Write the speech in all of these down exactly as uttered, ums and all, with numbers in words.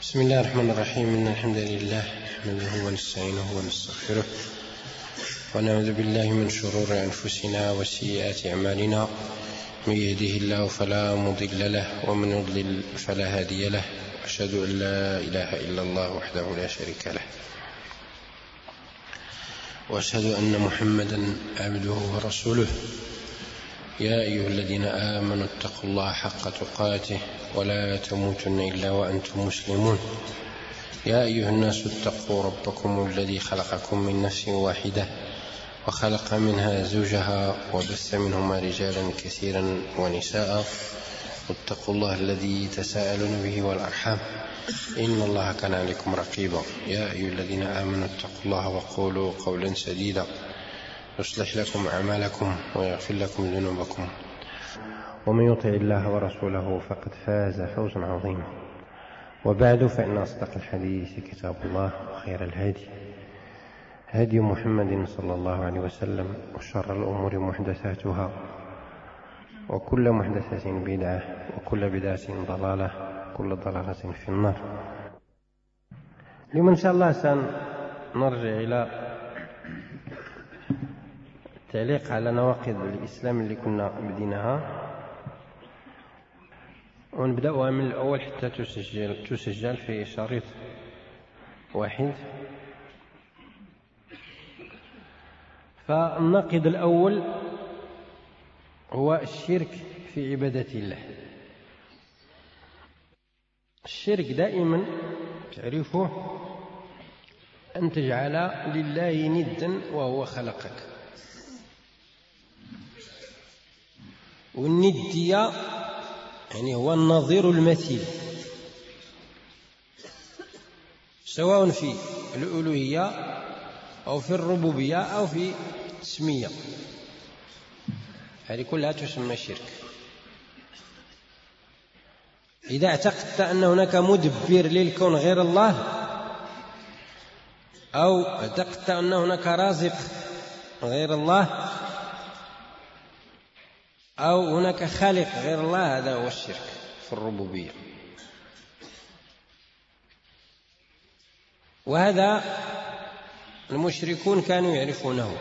بسم الله الرحمن الرحيم. إن الحمد لله نحمده ونستعينه ونستغفره ونعوذ بالله من شرور أنفسنا وسيئات أعمالنا. من يهده الله فلا مضل له ومن يضلل فلا هادي له. أشهد أن لا إله إلا الله وحده لا شريك له، وأشهد أن محمدا عبده ورسوله. يا أيها الذين آمنوا اتقوا الله حق تقاته ولا تموتن إلا وأنتم مسلمون. يا أيها الناس اتقوا ربكم الذي خلقكم من نفس واحدة وخلق منها زوجها وبث منهما رجالا كثيرا ونساء، واتقوا الله الذي تساءلون به والأرحام إن الله كان عليكم رقيبا. يا أيها الذين آمنوا اتقوا الله وقولوا قولا سديدا يصلح لكم أعمالكم ويغفر لكم ذنوبكم، ومن يطع الله ورسوله فقد فاز فوزا عظيما. وبعد، فإن أصدق الحديث كتاب الله، وخير الهدي هدي محمد صلى الله عليه وسلم، وشر الأمور محدثاتها، وكل محدثة بدعة، وكل بدعة ضلالة، كل ضلالة في النار. اليوم إن شاء الله سنرجع إلى التعليق على نواقض الإسلام اللي كنا بديناها، ونبدأها من الأول حتى تسجل, تسجل في شريط واحد. فالناقض الأول هو الشرك في عبادة الله. الشرك دائما تعرفه أن تجعل لله ندا وهو خلقك، والندية يعني هو النظير المثيل، سواء في الألوهية أو في الربوبية أو في التسمية، هذه كلها تسمى شرك. إذا اعتقدت أن هناك مدبر للكون غير الله، أو اعتقدت أن هناك رازق غير الله، أو هناك خالق غير الله، هذا هو الشرك في الربوبية. وهذا المشركون كانوا يعرفونه،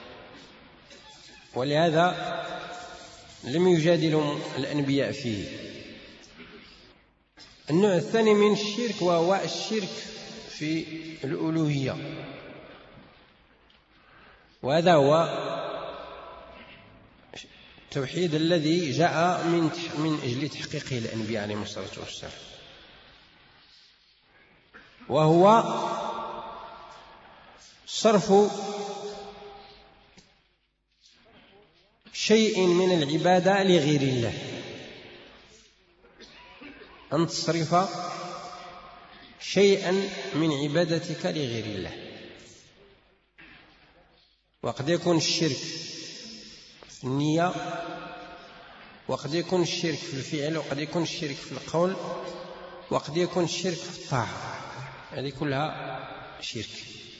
ولهذا لم يجادلهم الأنبياء فيه. النوع الثاني من الشرك وهو الشرك في الألوهية، وهذا هو التوحيد الذي جاء من من أجل تحقيقه الأنبياء عليهم الصلاة والسلام، وهو صرف شيء من العبادة لغير الله، أن تصرف شيئا من عبادتك لغير الله. وقد يكون الشرك في النية، وقد يكون الشرك في الفعل، وقد يكون الشرك في القول، وقد يكون الشرك في الطاعة، هذه كلها شرك.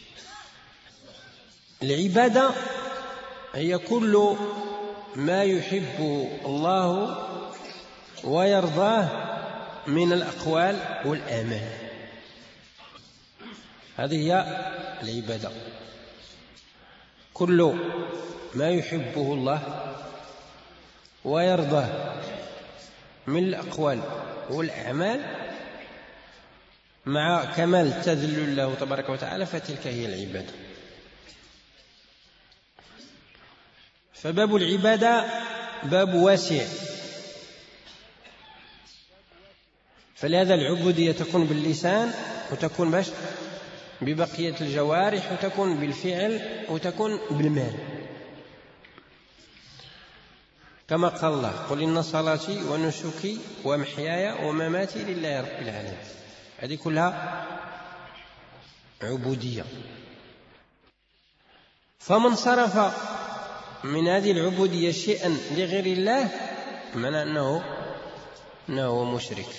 العبادة هي كل ما يحبه الله ويرضاه من الأقوال والأعمال، هذه هي العبادة. كل ما يحبه الله ويرضاه من الأقوال والأعمال مع كمال التذلل له تبارك وتعالى، فتلك هي العبادة. فباب العبادة باب واسع، فلهذا العبودية تكون باللسان، وتكون باش ببقية الجوارح، وتكون بالفعل، وتكون بالمال، كما قال الله: قل إن صلاتي ونسكي ومحياي ومماتي لله رب العالمين. هذه كلها عبودية. فمن صرف من هذه العبودية شيئا لغير الله معنى أنه أنه مشرك.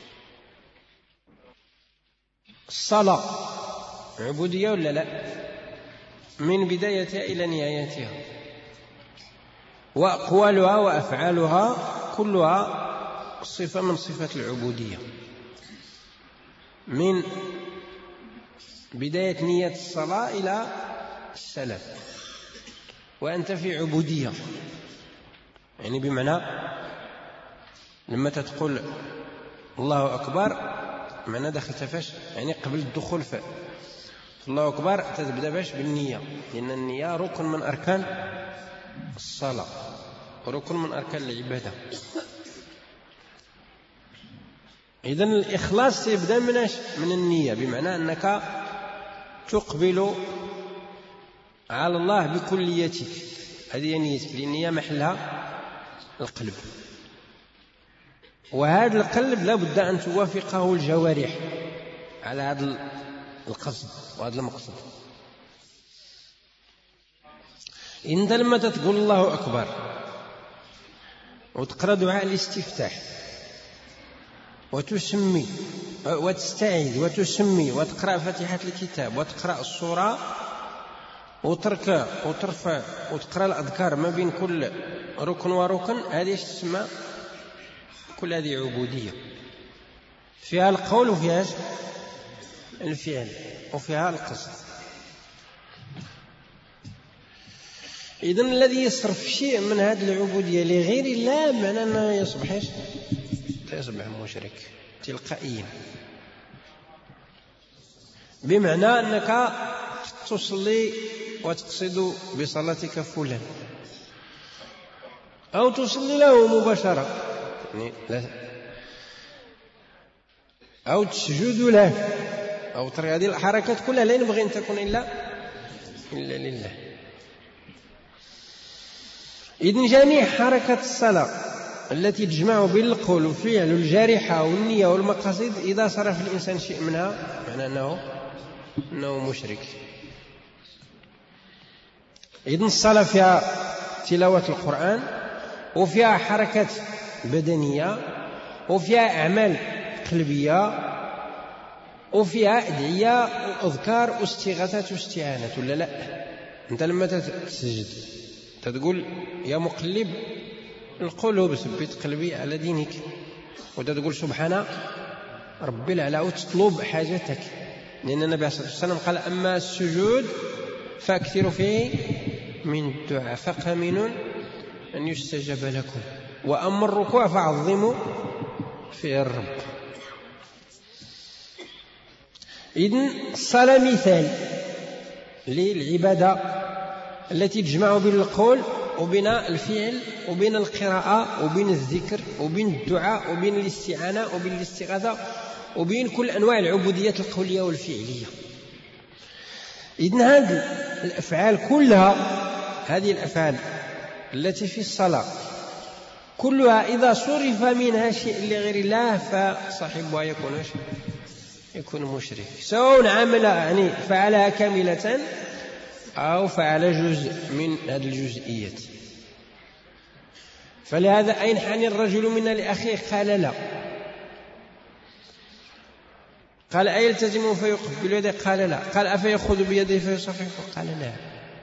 الصلاة عبودية ولا لا؟ من بدايتها إلى نهايتها، وأقوالها وأفعالها كلها صفة من صفات العبودية. من بداية نية الصلاة إلى السلام، وأنت في عبودية. يعني بمعنى لما تقول الله أكبر معنى دخلت فاش، يعني قبل الدخول في الله أكبر تبدأ باش بالنية، لأن النية ركن من أركان الصلاة وركن من أركان العبادة. إذن الإخلاص يبدأ من من النية، بمعنى أنك تقبل على الله بكليتك، هذه نيتك، لأن النية محلها القلب، وهذا القلب لا بد أن توافقه الجوارح على هذا القصد وهذا المقصد. أنت لما تقول الله أكبر وتقرأ دعاء الاستفتاح وتسمي وتستعيذ وتسمي وتقرأ فاتحة الكتاب وتقرأ السورة وتركع وترفع وتقرأ الأذكار ما بين كل ركن وركن، هذه تسمى كل هذه عبودية فيها القول وفيها الفعل وفيها القصد. إذن الذي يصرف شيء من هذه العبودية لغير الله معناه أنه يصبح يصبح مشرك تلقائيا، بمعنى أنك تصلي وتقصد بصلاتك فلان أو تصلي له مباشرة يعني لا، أو تسجد له أو ترى هذه الحركات كلها لا ينبغي أن تكون إلا إلا لله. إذن جميع حركة الصلاة التي تجمع بين القول والفعل والجارحة والنية والمقاصد إذا صرف الإنسان شيء منها معناه أنه أنه مشرك. إذن الصلاة فيها تلاوة القرآن وفيها حركات بدنية وفيها أعمال قلبية وفيها أدعية وأذكار واستغاثات واستعانات، ولا لا؟ أنت لما تسجد تقول يا مقلب القلوب ثبت قلبي على دينك، وتقول سبحان ربي الأعلى وتطلب حاجتك، لأن النبي صلى الله عليه وسلم قال أما السجود فأكثروا فيه من الدعاء فقمن أن يستجب لكم، وأما الركوع فعظموا فيه الرب. إذن الصلاة مثال للعبادة التي تجمع بين القول وبين الفعل وبين القراءة وبين الذكر وبين الدعاء وبين الاستعانة وبين الاستغاثة وبين كل أنواع العبوديات القولية والفعلية. إذن هذه الأفعال كلها، هذه الأفعال التي في الصلاة كلها إذا صرف منها شيء لغير الله فصاحبها يكون يكون مشرك، سواء عمل يعني فعلها كاملة أو فعل جزء من هذه الجزئيات. فلهذا أين حني الرجل منا لأخيه قال لا، قال أيلتزم فيقبل يده قال لا، قال أفيأخذ بيده فيصفح قال لا،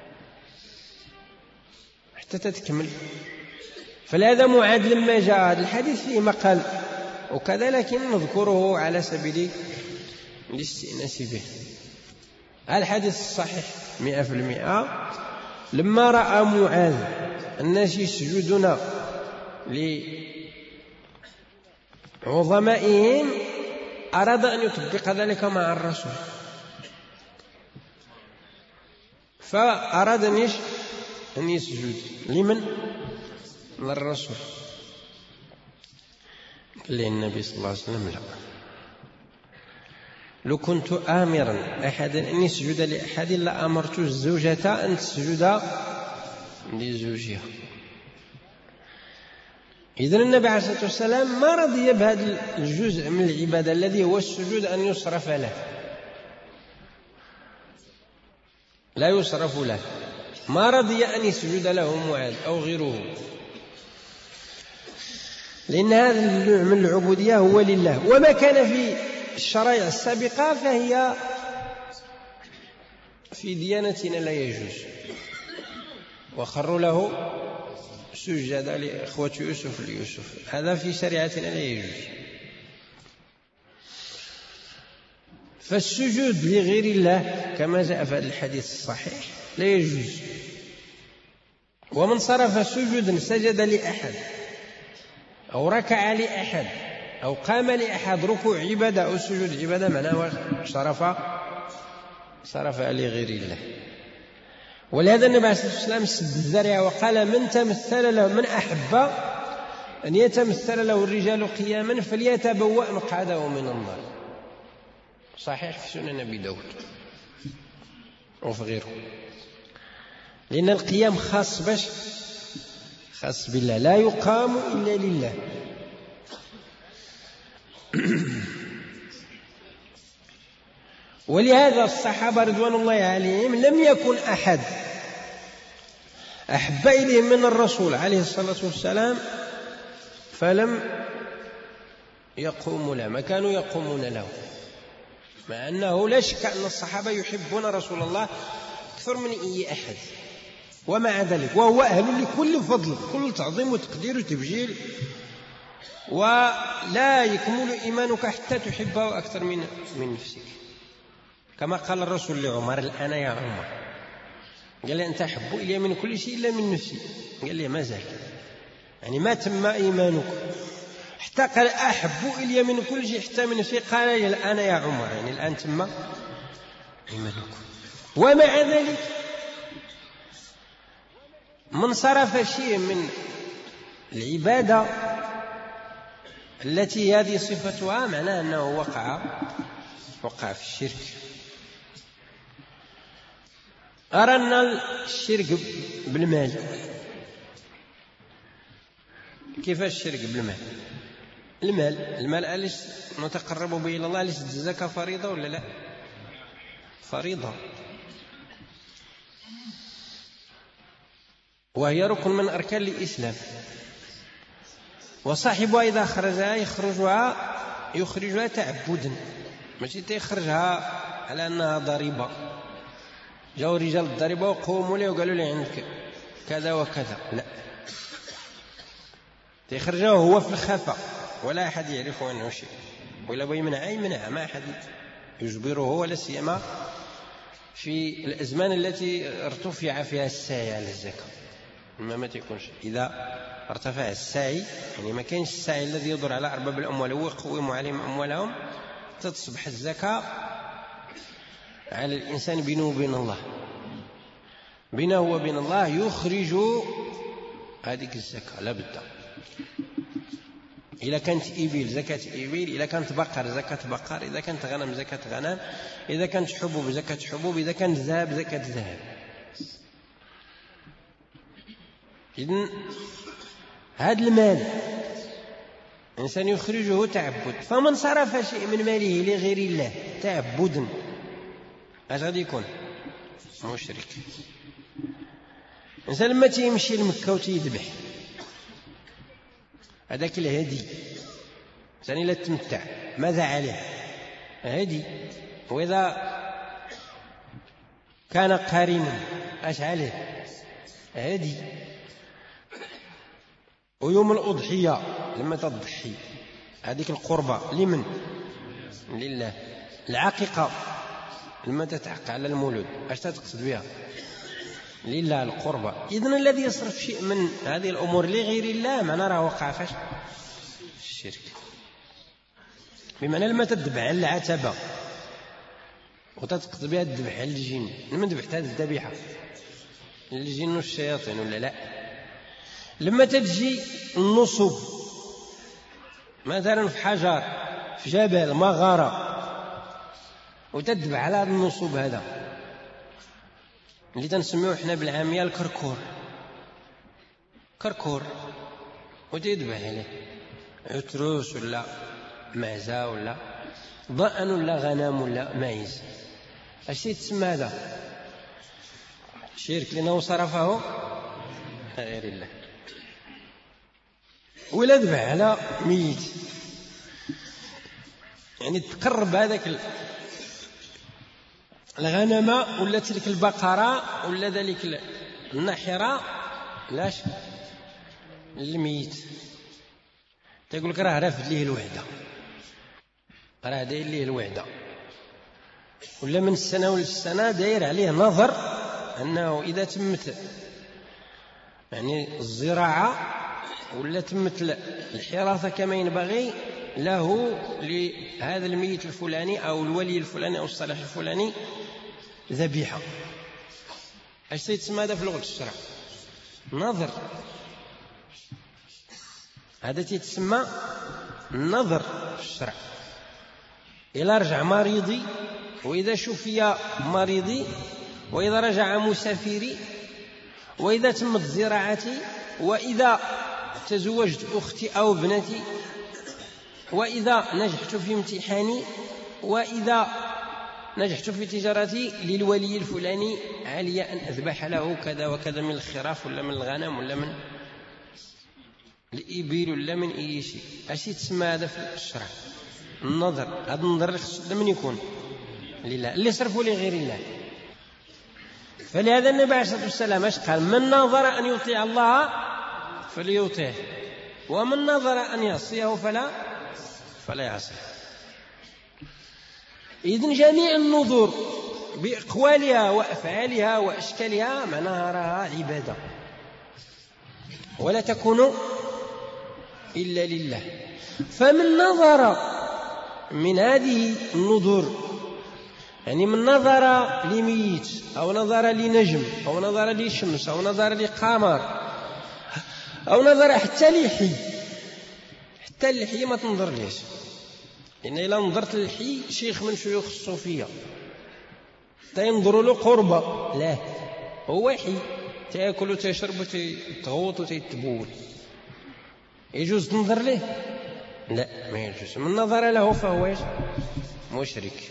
حتى تتكمل. فلهذا معاذ لما جاء هذا الحديث فيه مقال وكذا، لكن نذكره على سبيل الاستئناس به. الحديث الصحيح مئة في المئة. لما رأى معاذ الناس يسجدون لعظمائهم أراد أن يطبق ذلك مع الرسول، فأراد أن يسجد لمن؟ للرسول. قال لي النبي صلى الله عليه وسلم لا، لو كنت آمرا أحدا أن يسجد لأحد لأمرت الزوجة أن تسجد لزوجها. إذن النبي عليه الصلاة والسلام ما رضي بهذا الجزء من العبادة الذي هو السجود أن يصرف له، لا يصرف له، ما رضي أن يسجد له معاذ أو غيره، لأن هذا النوع من العبودية هو لله. وما كان في الشرائع السابقة فهي في ديانتنا لا يجوز. وخروا له سجد لإخوة يوسف ليوسف، هذا في شريعتنا لا يجوز. فالسجود لغير الله كما جاء في هذا الحديث الصحيح لا يجوز. ومن صرف سجودا سجد لأحد أو ركع لأحد أو قام لأحد ركوع عبادة أو سجود عبادة معناه صرف صرف لغير الله. ولهذا النبي عليه الصلاة والسلام سد الذريعة وقال من تمثل له من أحب أن يتمثل له الرجال قياما فليتبوأ مقعده من النار. صحيح في سنن أبي داود وفي غيره. لأن القيام خاص باش خاص بالله، لا يقام إلا لله. ولهذا الصحابة رضوان الله عليهم لم يكن أحد أحب إليهم من الرسول عليه الصلاة والسلام فلم يقوموا له، ما كانوا يقومون له، مع أنه لا شك أن الصحابة يحبون رسول الله أكثر من أي أحد، ومع ذلك وهو أهل لكل فضل كل تعظيم وتقدير وتبجيل، ولا يكمل إيمانك حتى تحبه أكثر من من نفسك، كما قال الرسول لعمر الآن يا عمر، قال لي أنت أحب إلي من كل شيء إلا من نفسي، قال لي ما زال، يعني ما تم إيمانك حتى قال أحب إلي من كل شيء حتى من نفسي، قال لي الآن يا عمر، يعني الآن تم إيمانك. ومع ذلك من صرف شيء من العبادة التي هذه صفتها معناه أنه وقع وقع في الشرك. أرنا الشرك بالمال. كيف الشرك بالمال؟ المال المال أليس نتقرب به إلى الله؟ أليس الزكاة فريضة ولا لا؟ فريضة، وهي ركن من أركان الإسلام، وصاحبها إذا خرجها يخرجها يخرجها تعبدا، ماشي تيخرجها على أنها ضريبة. جاءوا رجال الضريبة وقوموا لي وقالوا لي عندك كذا وكذا، لا، تيخرجها هو في الخفاء ولا أحد يعرف عنه شيء، ولا بغى يمنع يمنع، ما أحد يجبره، ولا سيما في الأزمان التي ارتفع فيها السعي على الزكاة. ما ما تيكونش إذا ارتفع السعي، يعني ما كاينش السعي الذي يدور على أرباب الأموال ويقوم عليهم أموالهم، تصبح الزكاة على الإنسان بينه وبين الله، بينه وبين الله يخرج هذه الزكاة لا بد. إذا كانت إبل زكاة إبل، إذا كانت بقر زكاة بقر، إذا كانت غنم زكاة غنم، إذا كانت حبوب زكاة حبوب، إذا كانت ذهب زكاة ذهب. إذن هذا المال إنسان يخرجه تعبد، فمن صرف شيء من ماله لغير الله تعبدا اش غادي يكون؟ مشرك. إنسان لما تيمشي لمكة وتيذبح هذاك الهدي، إنسان إلا تمتع ماذا عليه؟ هدي. وإذا كان قارنا اش عليه؟ هدي. ويوم الأضحية لما تضحي هذيك القربة لمن؟ لله. العقيقة لما تتعق على المولود اش تقصد بها؟ لله القربة. إذن الذي يصرف شيء من هذه الأمور لغير الله معناه راه وقع فاش؟ الشرك. بمعنى لما تذبح على العتبة وتتقصد بها الذبح على الجن، لما ذبحت هذه الذبيحة للجن والشياطين ولا لا؟ لما تجي النصب مثلا في حجر في جبل مغارة وتذبح على هذا النصب هذا اللي تنسميه احنا بالعامية الكركور، كركور، وتذبح عليه عتروس ولا معزة ولا ضأن ولا غنم ولا معيز، اش تسمى هذا؟ شرك، لأنه صرفه غير الله. ولا ذبح على ميت، يعني تقرب هذاك الغنمة ولا تلك البقرة ولا ذلك النحرة لاش الميت، تقول لك راه رافد ليه الوحدة، راه داير ليه الوحدة، ولا من السنة للسنة داير عليه نظر أنه إذا تمت يعني الزراعة ولا تمت الحراثة كما ينبغي له لهذا الميت الفلاني أو الولي الفلاني أو الصالح الفلاني ذبيحة. اش تسمى هذا في لغة الشرع؟ نظر. هذا تسمى النظر في الشرع. إلا رجع مريضي، وإذا شفي مريضي، وإذا رجع مسافري، وإذا تمت زراعتي، وإذا تزوجت أختي أو ابنتي، وإذا نجحت في امتحاني، وإذا نجحت في تجارتي، للولي الفلاني علي أن أذبح له كذا وكذا من الخراف ولا من الغنم ولا من الإبل ولا من أي شيء. اش تسمى هذا في الشرع؟ النظر. هذا النظر لمن يكون؟ لله، اللي صرفوا لغير الله. فلهذا النبي عليه الصلاة والسلام اش قال؟ من نظر أن يطيع الله فليطيعه، ومن نظر أن يعصيه فلا فلا يعصيه. إذن جميع النذور بأقوالها وأفعالها وأشكالها معناها راها عبادة، ولا تكون إلا لله. فمن نظر من هذه النذور، يعني من نظر لميت أو نظر لنجم أو نظر لشمس أو نظر لقمر أو نظر حتى لحي، حتى اللحية ما تنظر ليش، لأن إلا نظرت للحي شيخ من شيوخ الصوفية تينظر له قربة، لا هو حي تأكل وتشرب وتغوط وتتبول، يجوز تنظر له؟ لا ما يجوز. من نظر له فهو مشرك.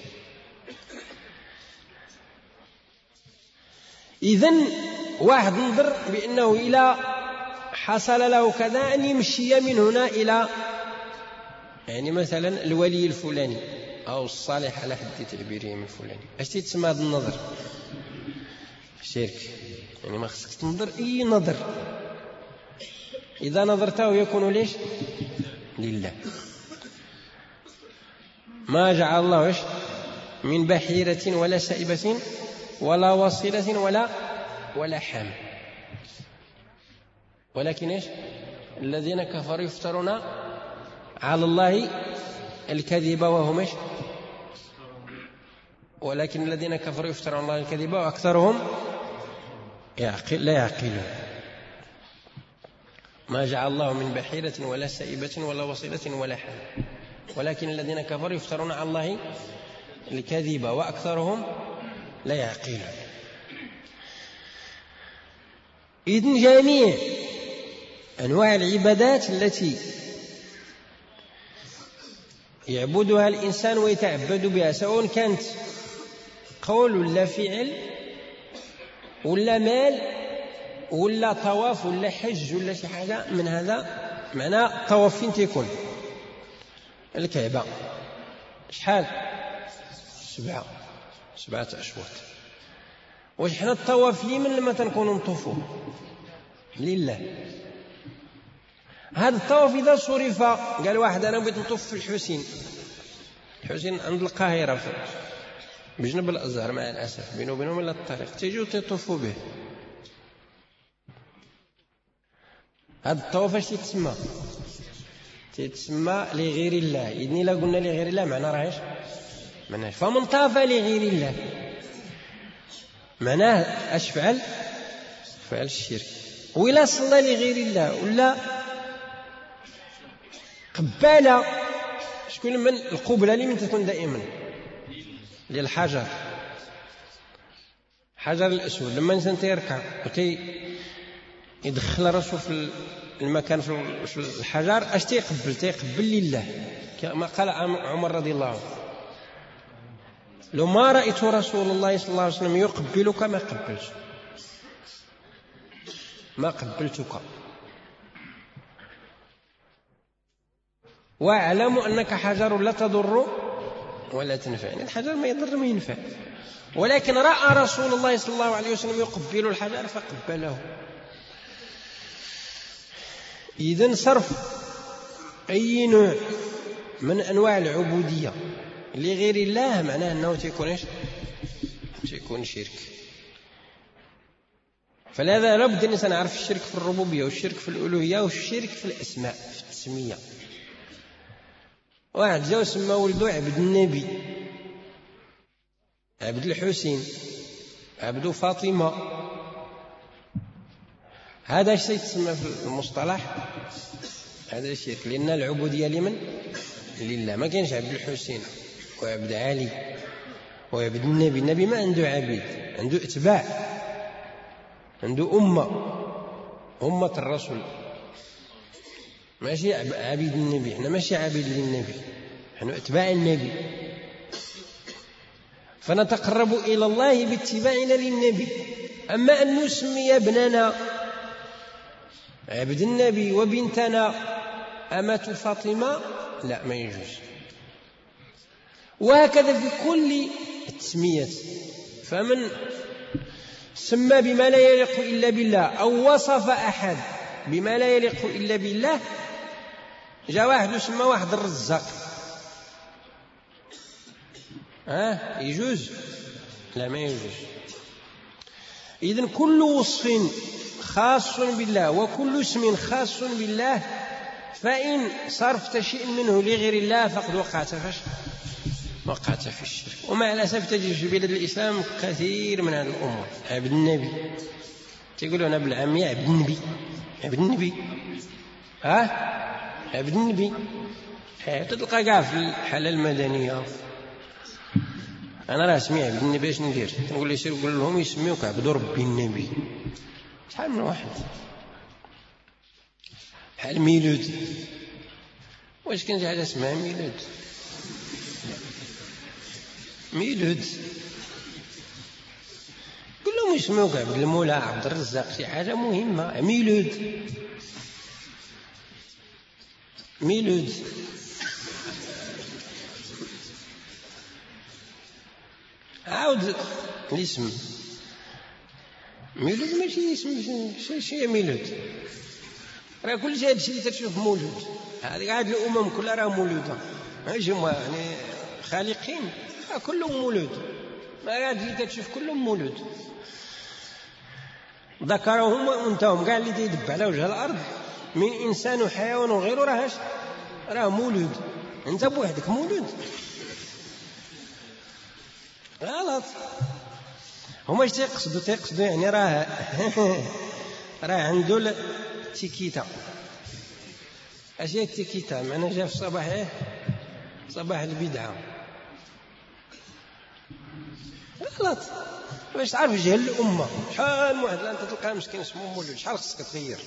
إذن واحد نظر بأنه إلى حصل له كذا أن يمشي من هنا إلى يعني مثلا الولي الفلاني أو الصالح على حد تعبيرهم الفلاني. اش تسمى هذا النظر؟ شرك. يعني ما خصك تنظر أي نظر، إذا نظرته يكون ليش؟ لله. ما جعل الله إيش من بحيرة ولا سائبة ولا وصيلة ولا ولا حام، ولكن إيش الذين كفروا يفترون على الله الكذب وهم إيش ولكن الذين كفروا يفترون على الله الكذب وأكثرهم يعقل لا يعقلون. ما جعل الله من بحيرة ولا سائبة ولا وصيلة ولا حام، ولكن الذين كفروا يفترون على الله الكذب وأكثرهم لا يعقلون. إذن جميع أنواع العبادات التي يعبدها الإنسان ويتعبد بها، سواء كانت قول ولا فعل ولا مال ولا طواف ولا حج ولا شي حاجة من هذا، معناه الطواف فين تيكون؟ الكعبة. شحال؟ سبعة سبعة أشواط. واش حنا الطواف لمن لما تنكونوا نطوفوا؟ لله. هذا الطواف إذا صرف، قال واحد أنا بغيت نطوف في الحسين، الحسين عند القاهرة بجنب الأزهر مع الأسف بينه وبينهم إلا الطريق، تيجوا تطوفوا به. هذا الطواف اش تسمى؟ تسمى لغير الله. إذن إلا قلنا لغير الله معناه راه ايش؟ معناه فمن طاف لغير الله معناه اش فعل؟ فعل الشرك. وإلا صلى لغير الله ولا قبالة، شكون من القبلة اللي من تكون دائما للحجر، حجر الأسود، لما الإنسان تيركع وتي يدخل راسه في المكان في الحجر اش تيقبل؟ تيقبل لله، كما قال عمر رضي الله عنه: لو ما رأيت رسول الله صلى الله عليه وسلم يقبلك ما قبلت ما قبلتك، واعلم أنك حجر لا تضر ولا تنفع. يعني الحجر ما يضر ما ينفع، ولكن رأى رسول الله صلى الله عليه وسلم يقبل الحجر فقبله. إذن صرف أي نوع من أنواع العبودية لغير الله معناه أنه تكون إيش؟ يكون شرك. فلهذا لابد أن الإنسان يعرف الشرك في الربوبية والشرك في الألوهية والشرك في الأسماء في التسمية. واحد جاء وسمى ولده عبد النبي، عبد الحسين، عبد فاطمة، هذا ايش يتسمى في المصطلح؟ هذا الشرك، لأن العبودية لمن؟ لله. ما كانش عبد الحسين وعبد علي وعبد النبي. النبي ما عنده عبيد، عنده اتباع، عنده أمة، أمة الرسول، ماشي عبيد النبي. احنا ماشي عبيد للنبي، احنا اتباع النبي. فنتقرب إلى الله باتباعنا للنبي. أما أن نسمي ابننا عبد النبي وبنتنا أمة فاطمة، لا، ما يجوز. وهكذا في كل التسميات. فمن سمى بما لا يليق إلا بالله أو وصف أحد بما لا يليق إلا بالله، جاء واحد وسمى واحد الرزاق، ها يجوز؟ لا، ما يجوز. إذن كل وصف خاص بالله وكل اسم خاص بالله، فإن صرفت شيء منه لغير الله فقد وقعت فش وقعت في الشرك. ومع الأسف تجد في بلاد الإسلام كثير من هذه الأمور. عبد النبي، تقولون أنا بالعامية عبد النبي، عبد النبي، ها عبد النبي. تلقى كاع في الحالة المدنية أنا راه اسمي عبد النبي، اش ندير؟ نقول لي سير قول لهم يسميوك عبد ربي النبي. شحال من واحد بحال ميلود، واش كان حاجة اسمها ميلود؟ ميلود قل لهم يسموك عبد المولى، عبد الرزاق، شي حاجة مهمة. ميلود، ميلود. عاود الاسم ميلود، ماشي اسم شي ميلود، راه كل شيء هادشي اللي تشوف مولود. هذه عاد الامم كلها راه مولوده، ماشي يعني خالقين، كلهم مولود. ما هاد اللي تشوف كلهم مولود، ذكرهم وانثاهم كاع اللي تيدب على وجه الارض من انسان وحيوان وغيره راهش راه مولود. انت بوحدك مولود؟ غلط. هما اش تيقصدوا؟ تيقصدوا يعني راه راه عنده التيكيتا. اش هي التيكيتا؟ معناها جا في الصباح ايه صباح البدعه. غلط. باش تعرف جهل الامه. شحال من واحد انت تلقى مسكين اسمه مولود، شحال خصك تغير.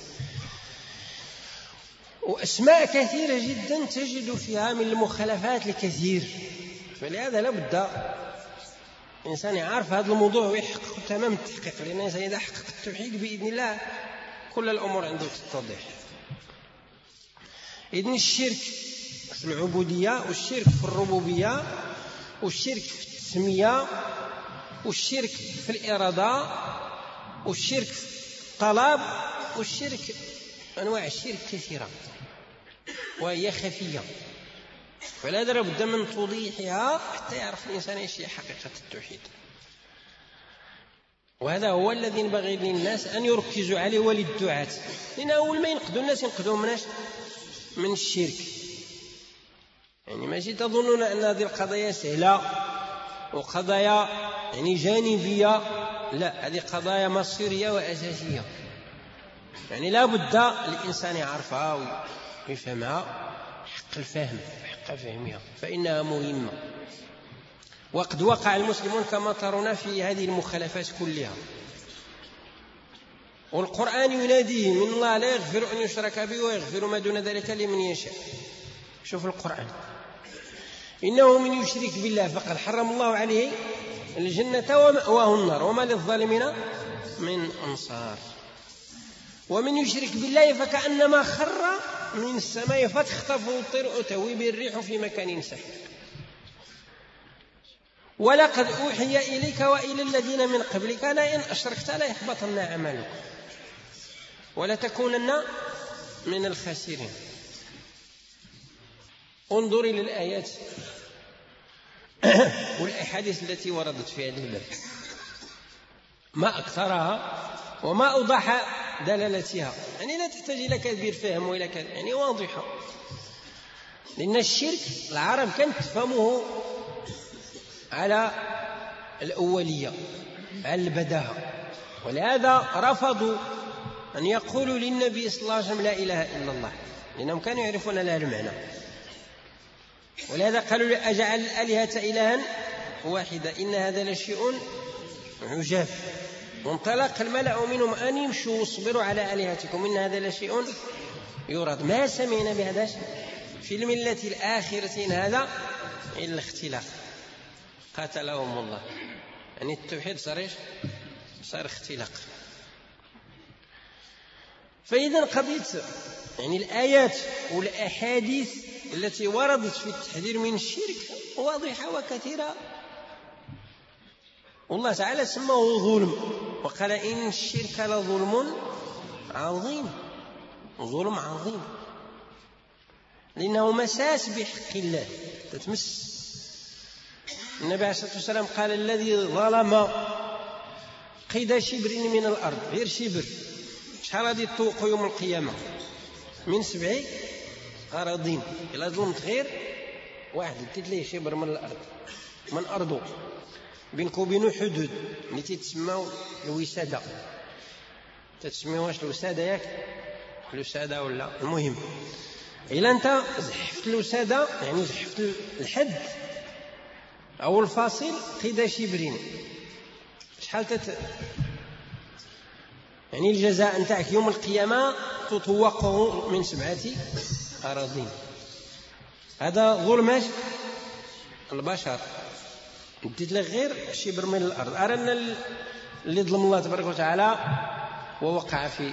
واسماء كثيره جدا تجد فيها من المخالفات الكثير. فلهذا لابد الإنسان يعرف هذا الموضوع ويحقق تمام التحقيق، لأن الإنسان إذا حقق التوحيد بإذن الله كل الأمور عنده تتضح. إذن الشرك في العبودية والشرك في الربوبية والشرك في التسمية والشرك في الإرادة والشرك في الطلب والشرك، أنواع الشرك كثيرة وهي خفية. فلهذا لابد من توضيحها حتى يعرف الإنسان ايش هي حقيقة التوحيد. وهذا هو الذي ينبغي للناس أن يركزوا عليه وللدعاة، لأن أول ما ينقذوا الناس ينقذوا مناش من الشرك. يعني ماشي تظنون أن هذه القضايا سهلة وقضايا يعني جانبية، لا، هذه قضايا مصيرية وأساسية. يعني لا بد الإنسان يعرفها ويفهمها حق الفهم، حق فهمها، فإنها مهمة. وقد وقع المسلمون كما ترون في هذه المخالفات كلها. والقرآن يناديه من الله لا يغفر أن يشرك به ويغفر ما دون ذلك لمن يشاء. شوف القرآن، إنه من يشرك بالله فقد حرم الله عليه الجنة ومأواه النار وما للظالمين من أنصار. ومن يشرك بالله فكأنما خر من السماء فتخطفه الطير أو تهوي به الريح في مكان سحيق. ولقد أوحي إليك وإلى الذين من قبلك لئن أشركت ليحبطن عملك ولتكونن من الخاسرين. انظر إلى الآيات والأحاديث التي وردت في هذه الباب. ما أكثرها وما أوضح دلالتها، يعني لا تحتاج إلى كبير فهم وإلى كذا، يعني واضحة. لأن الشرك العرب كانت تفهمه على الأولية، على البداهة، ولهذا رفضوا أن يقولوا للنبي صلى الله عليه وسلم لا إله إلا الله، لأنهم كانوا يعرفون لها المعنى. ولهذا قالوا أجعل الآلهة إلها واحدة إن هذا لشيء عجاب. وانطلق الملأ منهم أن يمشوا واصبروا على آلهتكم إن هذا لشيء يراد ما سمعنا بهذا في الملة الآخرة إن هذا إلا اختلاف قاتلهم الله. يعني التوحيد صار إيش؟ صار اختلاق. فإذا قضية يعني الآيات والأحاديث التي وردت في التحذير من الشرك واضحة وكثيرة. والله تعالى سماه ظلم وقال إن الشرك لظلم عظيم، ظلم عظيم، لأنه مساس بحق الله تتمس. النبي عليه الصلاة والسلام قال الذي ظلم قيد شبر من الأرض، غير شبر، شحال غادي يطوق يوم القيامة؟ من سبع أراضين. إلا ظلمت غير واحد ديت ليه شبر من الأرض، من أرضه، بينك وبينه حدود اللي تتسمى الوسادة. تتسميوهاش الوسادة ياك؟ الوسادة ولا المهم إلا أنت زحفت الوسادة يعني زحفت الحد أو الفاصل قيد شبرين، شحال تت يعني الجزاء نتاعك يوم القيامة تطوقه من سبعة أراضين. هذا ظلم البشر، اديت له غير شبر من الأرض. أرنا اللي ظلم الله تبارك وتعالى ووقع في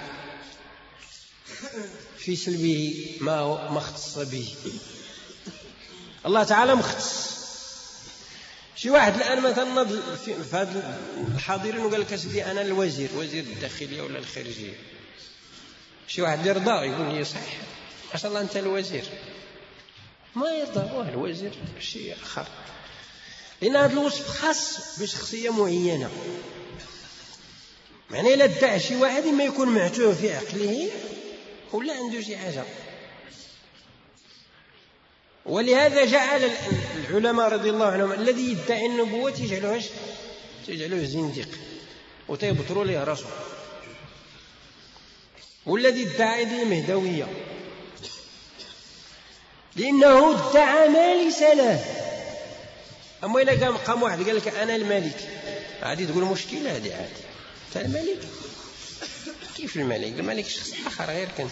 في سلبه ما ما اختص به. الله تعالى مختص. شي واحد الآن مثلا نض في هذا الحاضرين وقال لك سيدي أنا الوزير، وزير الداخلية ولا الخارجية. شي واحد يرضى يقول لي صح ما شاء الله أنت الوزير، ما يرضى هو الوزير شيء آخر، لأن هذا الوصف خاص بشخصية معينة. معناه لا ادعى شي واحد ما يكون معتوه في عقله ولا عنده شي حاجة. ولهذا جعل العلماء رضي الله عنهم الذي يدعي النبوة يجعلوه تجعلوه زنديق وتيبطروا له راسه، والذي ادعى المهدوية لأنه ادعى ما ليس له. أما إذا قام قام واحد قال لك أنا الملك، عادي تقول مشكلة هذه، عادي أنت الملك. كيف الملك؟ الملك شخص آخر غير كنت.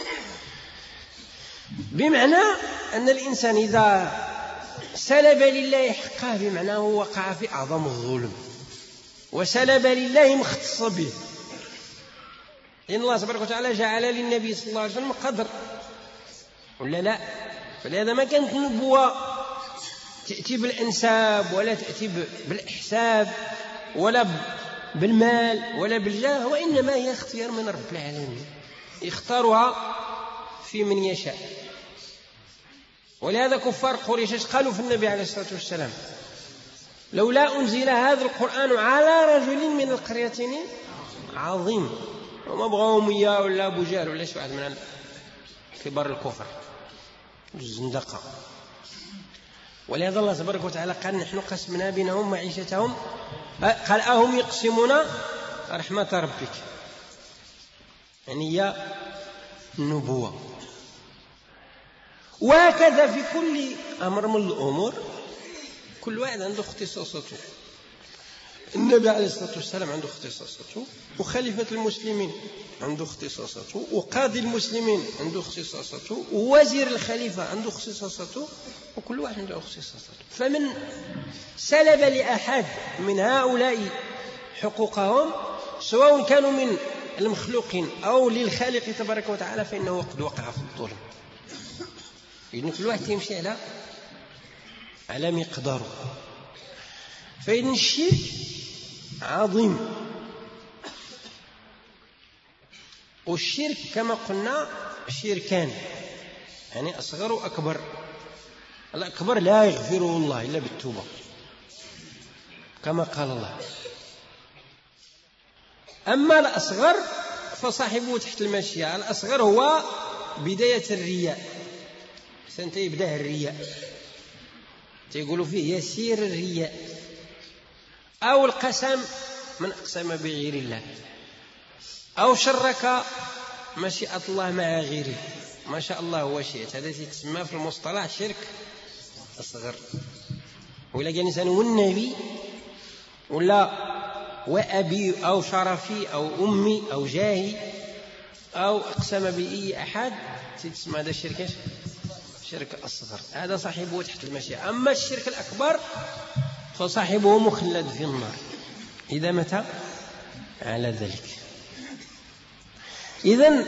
بمعنى أن الإنسان إذا سلب لله حقه بمعنى هو وقع في أعظم الظلم، وسلب لله مختص به، لأن الله سبحانه وتعالى جعل للنبي صلى الله عليه وسلم قدر ولا لا. فلهذا ما كانت النبوة تأتي بالأنساب ولا تأتي بالإحساب ولا بالمال ولا بالجاه، وإنما هي اختيار من رب العالمين يختارها في من يشاء. ولهذا كفار قريش قالوا في النبي عليه الصلاة والسلام لولا أنزل هذا القرآن على رجل من القريتين عظيم. وما بغاهم إياه ولا أبو جهل ولا شي واحد من كبار الكفر الزندقة. ولهذا الله تبارك وتعالى قال نحن قسمنا بينهم معيشتهم، قال أهم يقسمون رحمة ربك، يعني هي النبوة. وهكذا في كل أمر من الأمور كل واحد عنده اختصاصاته. النبي عليه الصلاة والسلام عنده اختصاصاته، وخليفة المسلمين عنده اختصاصاته، وقاضي المسلمين عنده اختصاصاته، ووزير الخليفة عنده اختصاصاته، وكل واحد عنده اختصاصاته. فمن سلب لأحد من هؤلاء حقوقهم سواء كانوا من المخلوقين أو للخالق تبارك وتعالى فإنه قد وقع في الظلم، لأن كل واحد يمشي على على مقداره. فإن الشرك عظيم، والشرك كما قلنا شركان، يعني أصغر وأكبر. الأكبر لا يغفره الله إلا بالتوبة كما قال الله. أما الأصغر فصاحبه تحت المشيئة. الأصغر هو بداية الرياء، سنت يبدأ الرياء، تيقولوا فيه يسير الرياء، أو القسم من أقسم بغير الله، أو شرك مشيئة الله مع غيره، ما شاء الله هو شئت، هذا يتسمى في المصطلح شرك أصغر. ولا قال إنسان والنبي ولا وأبي أو شرفي أو أمي أو جاهي أو أقسم بأي أحد تسمى هذا الشرك شرك أصغر، هذا صاحبه تحت المشيئة. أما الشرك الأكبر فصاحبه مخلد في النار إذا مات على ذلك. إذن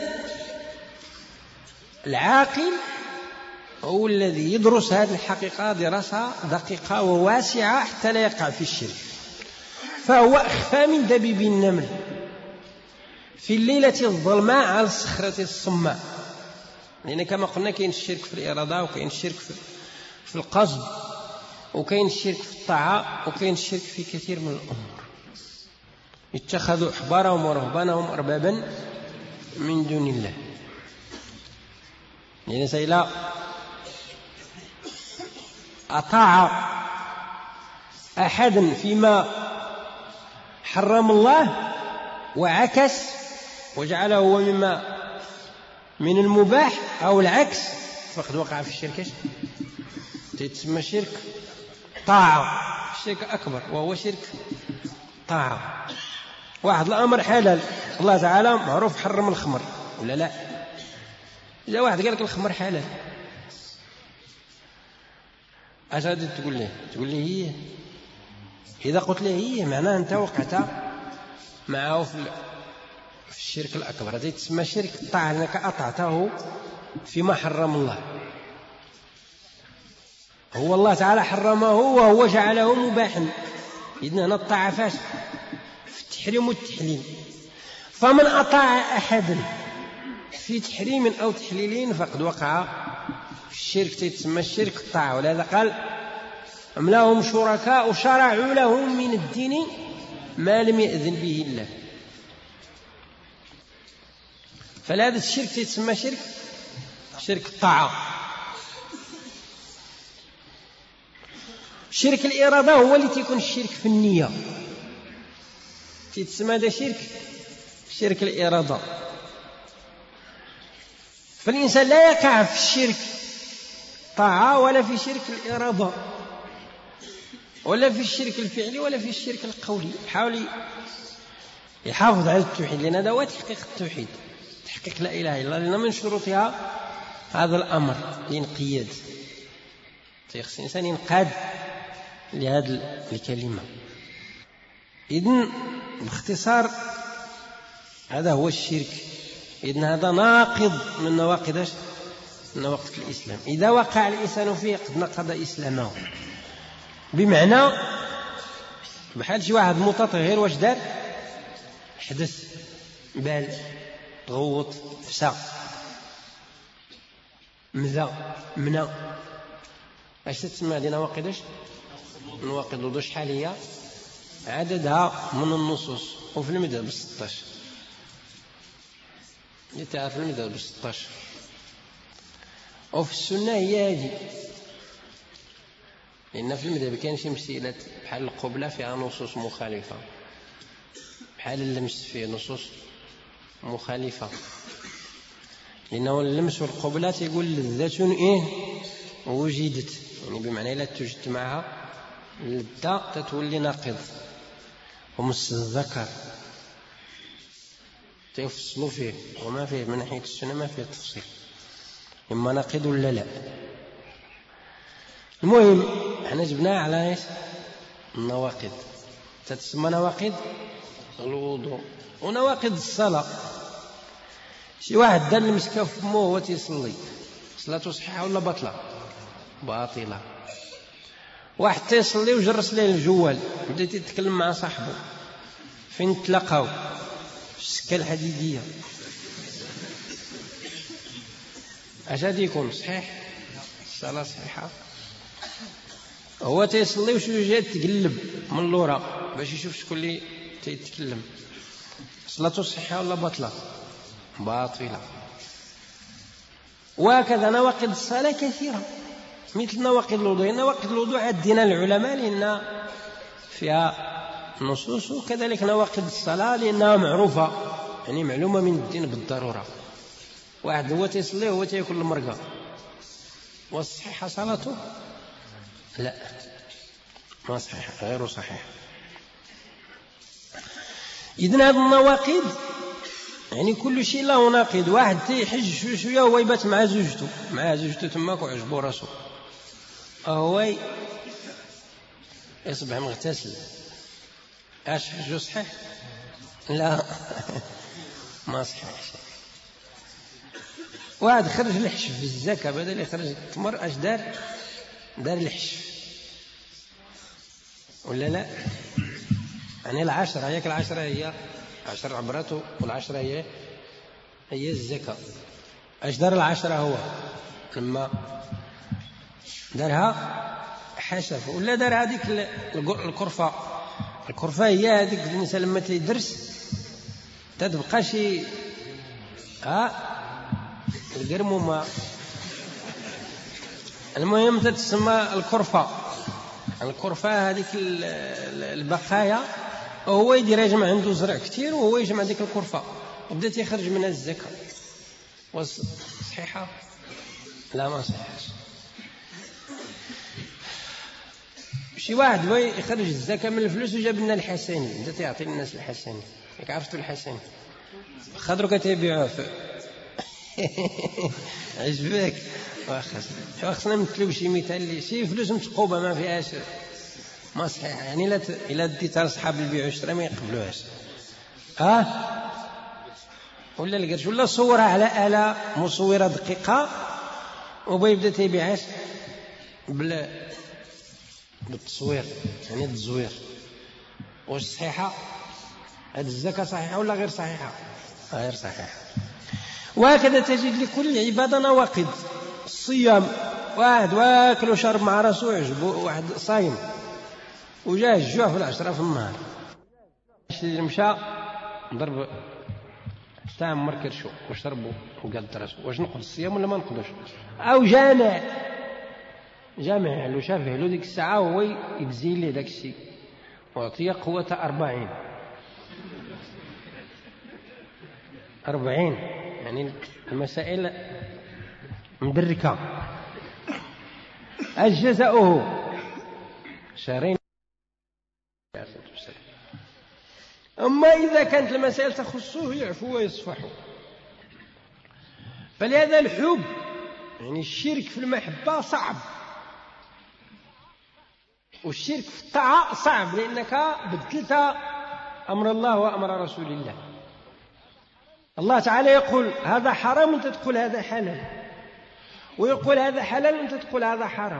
العاقل هو الذي يدرس هذه الحقيقة دراسة دقيقة وواسعة حتى لا يقع في الشرك، فهو أخفى من دبيب النمل في الليلة الظلماء على الصخرة الصماء. لأن كما قلنا كاين الشرك في الإرادة، وكاين الشرك في القصد، وكاين الشرك في الطاعة، وكاين الشرك في كثير من الأمور. اتخذوا أحبارهم ورهبانهم أربابا من دون الله. لأن سيلا أطاع أحدا فيما حرم الله وعكس وجعله هو مما من المباح أو العكس، فقد وقع في الشرك. تسمى شرك طاعة، الشرك أكبر وهو شرك طاعة. واحد الأمر حلال، الله تعالى معروف حرم الخمر ولا لا؟ إذا واحد قال لك الخمر حلال اش غادي تقول له؟ تقول له هي، إذا قلت له هي معناه أنت وقعت معه في الشرك الأكبر. هذا تسمى شرك طاعة لأنك أطعته فيما حرم الله. هو الله تعالى حرمه وهو جعله مباحا، إذن هنا الطاعة فاش في التحريم والتحليل. فمن أطاع أحدا في تحريم أو تحليل فقد وقع في الشرك، تسمى الشرك الطاعة. ولهذا قال أم لهم شركاء شرعوا لهم من الدين ما لم يأذن به الله. فهذا الشرك تسمى شرك شرك الطاعة. شرك الإرادة هو اللي تكون الشرك في النية، تسمى هذا شرك شرك الإرادة. فالإنسان لا يقع في الشرك طاعة ولا في شرك الإرادة ولا في الشرك الفعلي ولا في الشرك القولي. يحاول يحافظ على التوحيد، لأن هذا هو تحقيق التوحيد، تحقيق لا إله إلا الله، لأن من شروطها هذا الأمر الانقياد. يخص الإنسان ينقاد لهذه الكلمة. إذن باختصار هذا هو الشرك. إذن هذا ناقض من نواقض من نواقض الإسلام. إذا وقع الإنسان فيه قد نقض إسلامه، بمعنى بحال شي واحد متطهر واش دار؟ حدث بال، تغوط، فسق، مذى، منى. اش تسمى هذه نواقض؟ نواقض شحال هي؟ عددها من النصوص، وفي المذهب ستة عشر. يتعرف المذهب ستة عشر، وفي السنة هي هذه. لأن في المذهب كاين شي مسائل بحال القبلة فيها نصوص مخالفة، بحال اللمس فيه نصوص مخالفة. لأنه اللمس والقبلة يقول لذة إيه وجدت، يعني بمعنى لا توجد معها اللذة تتولي ناقض. ومس الذكر تفصلوا فيه، وما فيه من ناحية السنة ما فيه تفصيل، إما ناقض ولا لا. المهم احنا جبناها على ايش؟ النواقض. تتسمى نواقض الوضوء ونواقض الصلاة. شي واحد دار المسكة في فمه وهو تيصلي، صلاته صحيحة ولا باطلة؟ باطلة. واحد تيصلي وجرس ليه الجوال، بدا يتكلم مع صاحبه، فين تلاقاو؟ في السكة الحديدية. اش غادي يكون صحيح؟ الصلاة صحيحة. هو تيصلي وشي جات تقلب من اللورا باش يشوف شكون اللي تيتكلم، صلاته صحيحة ولا باطلة؟ باطلة. وهكذا نواقض الصلاة كثيرة مثل نواقض الوضوء. نواقض الوضوء عدنا العلماء لأن فيها نصوص، وكذلك نواقض الصلاة لأنها معروفة يعني معلومة من الدين بالضرورة. واحد هو تيصلي هو تيأكل المرقة والصحيحة صلاته؟ لا، ما صحيحة، غير صحيح. إذن هذه النواقض يعني كل شيء له ناقض. واحد تيحج شوية شوية هو يبات مع زوجته مع زوجته تماك وعجبو راسو، هو يصبح مغتسل. اش حجو صحيح؟ لا ما صحيح. واحد خرج الحشف في الزكاة بدل يخرج التمر، اش دار؟ دار الحشف ولا لا؟ يعني العشرة، هيك العشرة هي عشر عبرته والعشرة هي هي الزكاة. اش دار العشرة؟ هو لما دارها حشف ولا دار هذيك الكرفة. الكرفة هي هذيك الإنسان لما تيدرس تتبقى شي ها القرمومة، المهم تتسمى الكرفة. الكرفة هذيك البقايا، وهو يدير يجمع عنده زرع كتير وهو يجمع ديك الكرفة وبدأت يخرج منها الزكاة. صحيحة؟ لا ما صحيحش. شي واحد بغى يخرج الزكاة من الفلوس وجاب لنا الحسني، بدأت يعطي الناس الحسني. ياك عرفتوا الحسني؟ خضروا كتبيعوه في عجبك؟ واخا خصنا نمثلوا بشي مثال اللي شي فلوس متقوبة ما فيهاش، ما صحيح يعني. لا الا ديتها لصحاب البيع والشراء ما يقبلوهاش، ها ولا القرش، ولا صورها على آلة مصورة دقيقة وبغى يبدا تيبيعها بال بالتصوير يعني التزوير. واش صحيحة هذه الزكاة؟ صحيحة ولا غير صحيحة؟ غير صحيحة. وهكذا تجد لكل عبادة نواقض. الصيام، واحد واكل وشرب مع راسو عجبو، واحد صايم وجاه الجوع في العشرة في النهار، مشى ضرب حتى عمر كرشو وشربو وقال راسو، واش نقض الصيام ولا ما نقضوش؟ أو جامع جامع لو شافه له ديك الساعة وهو يبزي لي داك الشيء وعطيه قوة أربعين أربعين يعني المسائل مدركة. الجزاؤه شهرين. أما إذا كانت المسائل تخصه يعفو ويصفح. فلهذا الحب يعني الشرك في المحبة صعب، والشرك في الطاعة صعب، لأنك بدلت أمر الله وأمر رسول الله. الله تعالى يقول هذا حرام وانت تقول هذا حلال، ويقول هذا حلال وانت تقول هذا حرام.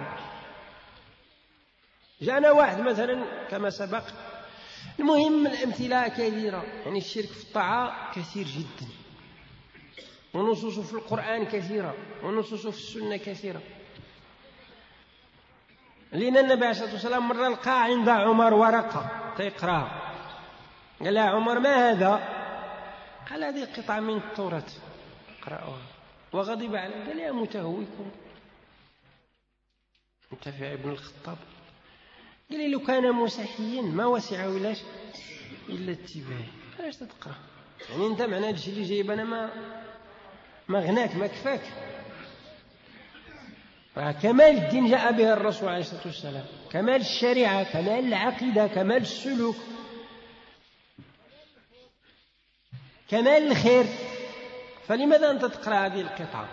جاءنا واحد مثلا كما سبق. المهم الأمثلة كثيرة، يعني الشرك في الطاعة كثير جدا، ونصوصه في القرآن كثيرة، ونصوصه في السنة كثيرة. لأن النبي عليه الصلاة والسلام مرة لقى عند عمر ورقة تيقراها، قال له عمر ما هذا؟ قال هذه قطعة من التوراة اقرأوها. وغضب عليه قال يا متهوكم انت في ابن الخطاب. قال لي لو كان مسيحيا ما وسعه إلا إلا اتباعي، علاش تقرأ؟ يعني انت معنى هذا الشيء اللي جايب انا ما ما غناك ما كفاك. فكمال الدين جاء به الرسول عليه الصلاة والسلام، كمال الشريعة، كمال العقيدة، كمال السلوك، كمال الخير. فلماذا أنت تقرأ هذه القطعة؟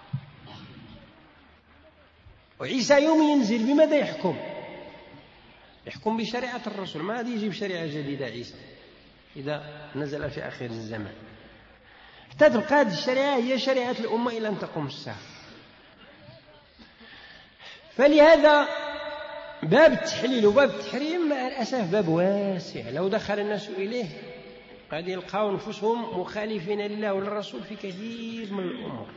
وعيسى يوم ينزل بماذا يحكم؟ يحكم بشريعة الرسول، ما هذه يجيب شريعة جديدة عيسى إذا نزل في آخر الزمان. حتى تبقى هذه الشريعة هي شريعة الأمة إلى أن تقوم الساعة. فلهذا باب التحليل وباب التحريم مع الأسف باب واسع، لو دخل الناس إليه قد يلقوا أنفسهم مخالفين لله وللرسول في كثير من الأمور.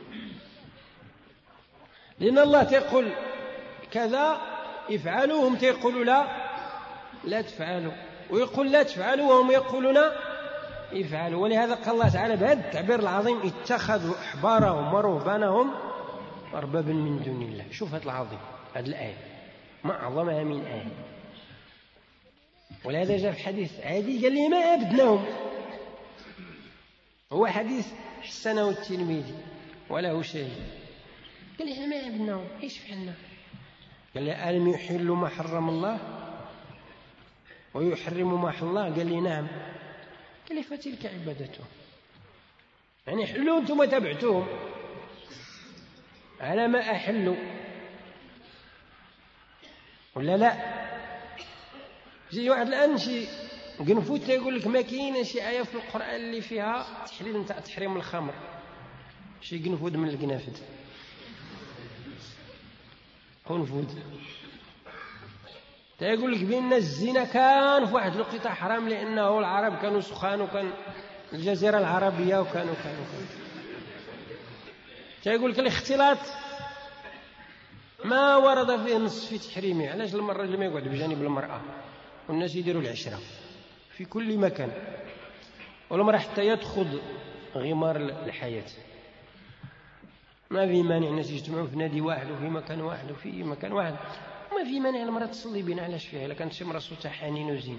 لأن الله تقول كذا افعلوا، هم تقولوا لا لا تفعلوا، ويقول لا تفعلوا وهم يقولون يفعلوا. ولهذا قال الله تعالى بهذا التعبير العظيم: اتخذوا أحبارهم ورهبانهم أربابا من دون الله. شوف هذا العظيم، هذه الآية ما أعظمها من آية. ولهذا جاء في حديث عادي قال لي: ما عبدناهم. هو حديث حسنه الترمذي وله شاهد. قال لي: احنا ما عبدناهم، ايش فعلنا؟ قال لي: ألم يحلوا ما حرم الله ويحرموا ما حل الله؟ قال لي: نعم. قال لي: فتلك عبادتهم. يعني حلوا أنتم تبعتوهم على ما أحلوا ولا لا؟ يجي واحد الآن شي قنفوت يقول لك ما كاينه شي آية في القرآن اللي فيها تحليل نتاع تحريم الخمر. شي قنفود من القنافد، قنفود يقول لك بأن الزنا كان في واحد الوقت حرام لأنه العرب كانوا سخان وكان الجزيرة العربية وكانوا كانوا كانوا يقول لك الاختلاط ما ورد فيه نص في تحريمه. علاش لما الرجل ما يقعد بجانب المرأة والناس يديروا العشرة في كل مكان، والمرأة حتى يدخل غمار الحياة ما في مانع الناس يجتمعوا في نادي واحد وفي مكان واحد وفي مكان واحد، ما في مانع المرأة تصلي بنا. علاش فيها؟ إلا كانت شي مرأة صوتها حنين وزين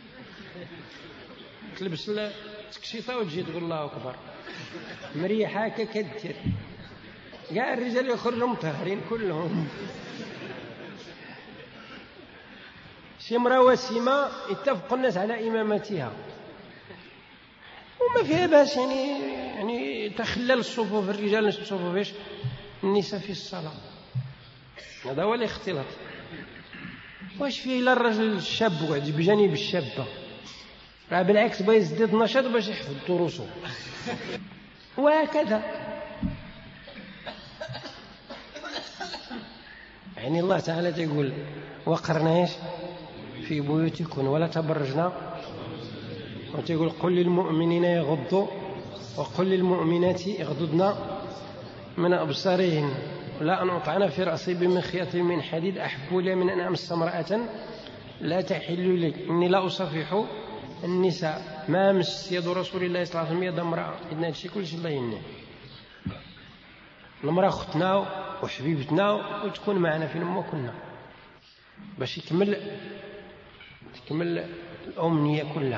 تلبس تكشيطة وتجي تقول الله أكبر مريحة هكا كدير. كاع الرجال يخرجوا مطهرين كلهم. شي امرأة وسيمة اتفق الناس على إمامتها وما فيها باس، يعني يعني تخلل الصفوف الرجال الصفوف ايش النساء في الصلاة. هذا هو الاختلاط. واش فيه إلا الرجل الشاب وقعد بجانب الشابة؟ راه بالعكس بغا يزداد نشاط باش يحفظ دروسه. وهكذا يعني الله تعالى تقول: وقرنا ايش في بيوتكن ولا تبرجنا، وتقول: قل للمؤمنين يغضوا وقل للمؤمنات يغضضن من أبصارهن لا أن أطعن في رأسي بمخيط من حديد أحب لي من أن أمس امرأة لا تحل لي إني لا أصفح النساء ما مس يد رسول الله صلى الله عليه وسلم يد امرأة. إذن هادشي كلشي الله يهنيه. المرأة أختنا وحبيبتنا وتكون معنا فين ما كنا باش يكمل تكمل الأمنية كلها.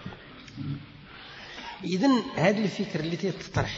إذن هذا الفكر اللي تطرح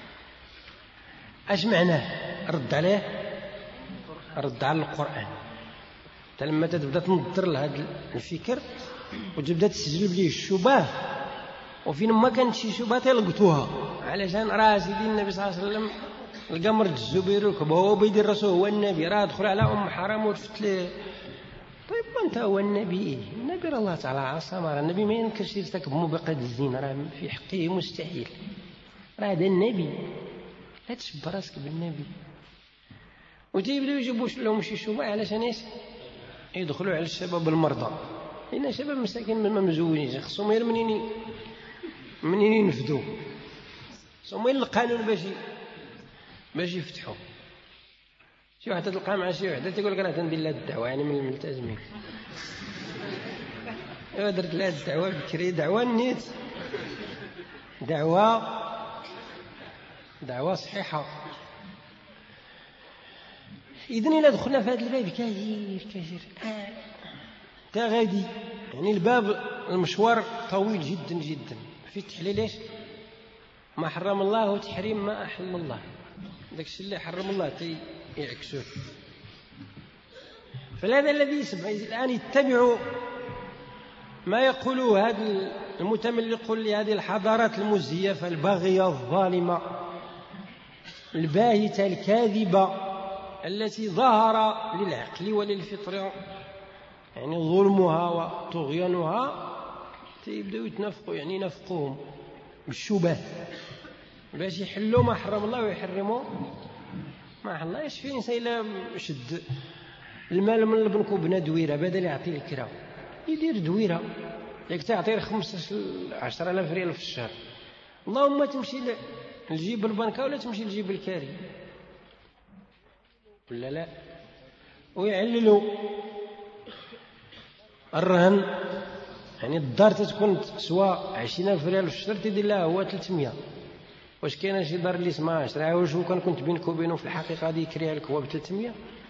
اش معناه؟ رد عليه، رد على القرآن. لما تبدا تنظر لهذا الفكر وتبدا تسجل بليه الشبهه، وفين ما كانت شي شبهه تلقطوها علشان راه سيدي النبي صلى الله عليه وسلم القمر الزبير ركبه هو بيد الرسول هو النبي، راه دخل على ام حرام وتفت له. طيب ما انت هو النبي، النبي الله تعالى عصام، راه النبي ما ينكرش يرتكب موبقات الزنا، راه في حقه مستحيل، راه هذا النبي، لا تشبه راسك بالنبي. وتيبداو يجيبوا لهم شي شبهه علشان ايش؟ يدخلوا على الشباب المرضى، لان شباب مساكين ما مزوجينش، خصهم غير منين منين ينفذوا، خصهم غير القانون باش باش يفتحوا. شي واحد تلقى مع شي وحده تقول لك انا تندير لها الدعوه، يعني من الملتزمين. ايوا درت لها الدعوه بكري، دعوه نيت، دعوه دعوه صحيحه. إذن إلا دخلنا في هذا الباب كثير كثير آه. تا غادي يعني الباب المشوار طويل جدا جدا في تحليل ايش ما حرم الله وتحريم ما أحل الله. داك الشيء اللي حرم الله تي يعكسوه. فهذا الذي يسمع الآن يتبعوا ما يقوله هذا المتملقون لهذه الحضارات المزيفة الباغية الظالمة الباهتة الكاذبة التي ظهر للعقل وللفطر يعني ظلمها وطغيانها، تيبداو يتنافقوا يعني ينافقوهم بالشبه باش يحلوا ما حرم الله ويحرموا ما حل الله. ايش في انسان الا شد المال من البنك بنا دويره بدل يعطي الكرا يدير دويره، ياك تعطيه خمسة عشر آلاف ريال في الشهر، اللهم تمشي لجيب البنكه ولا تمشي لجيب الكاري ولا لا. ويعللوا الرهن يعني الدار تتكون تسوى عشرين ألف ريال في الشهر تيدير لها هو ثلاثمية. واش كاينه شي دار اللي اسمها عشرة؟ واش كان كنت بينك وبينه في الحقيقه غادي يكريها لك هو ب ثلاثمية؟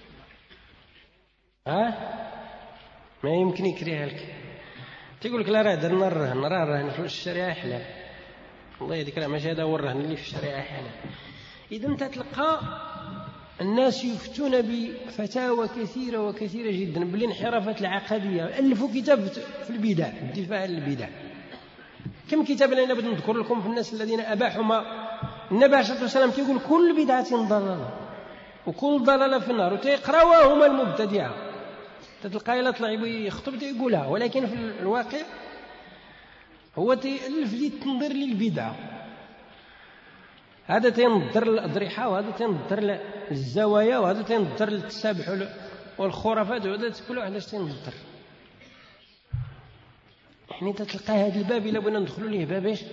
ها ما يمكن يكريها لك. تيقول لك لا راه درنا الرهن، راه الرهن في الشريعه حلال. والله هذيك راه ماشي هذا هو الرهن اللي في الشريعه حلال. اذا انت تلقى الناس يفتون بفتاوى كثيره وكثيره جدا بالانحرافات العقديه. الفوا كتاب في البدع، الدفاع عن البدع. كم كتاب انا بدي نذكر لكم في الناس الذين اباحوا ما النبي عليه الصلاه والسلام تيقول كل بدعه ضلاله وكل ضلاله في النار، وتيقراوها هما المبتدعه. تلقى الا طلع يخطب تيقولها، ولكن في الواقع هو تيألف لي التنظير للبدعه. هذا تينظر للأضرحة، وهذا تينظر للزوايا، وهذا تينظر للتسابح والخرافات، وهذا كل واحد اش تينظر. يعني تتلقى هذا الباب الا بغينا ندخلوا ليه باب ايش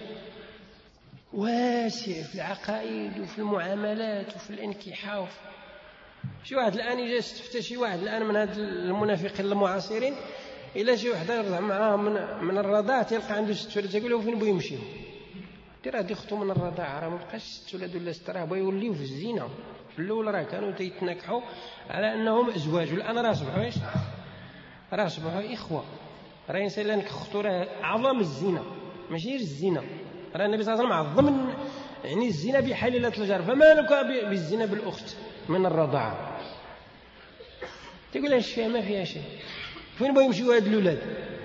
واسع في العقائد وفي المعاملات وفي الانكحة وفي... شي واحد الآن يجي يستفتى شي واحد الآن من هاد المنافقين المعاصرين، إلا شي واحد يرضع معاه من, من الرضاعة تلقى عنده ست ولاد، تقول له فين بغا يمشيو؟ راه غادي يخطو من الرضاعة، راه ما بقاش ست ولاد ولا ست، راه بغا يوليو في الزنا. في الأول راه كانوا تيتناكحوا على أنهم أزواج، والآن راه أصبحوا ايش؟ راه أصبحوا إخوة. راه الإنسان اللي نكختو راه أعظم الزنا، ماشي غير الزنا. راه النبي صلى الله عليه وسلم عظم يعني الزنا بحليلة الجار، فما لك بالزنا بالأخت من الرضاعة؟ تقول اش فيها؟ ما فيها شيء. فين بغا يمشيو هاد الولاد؟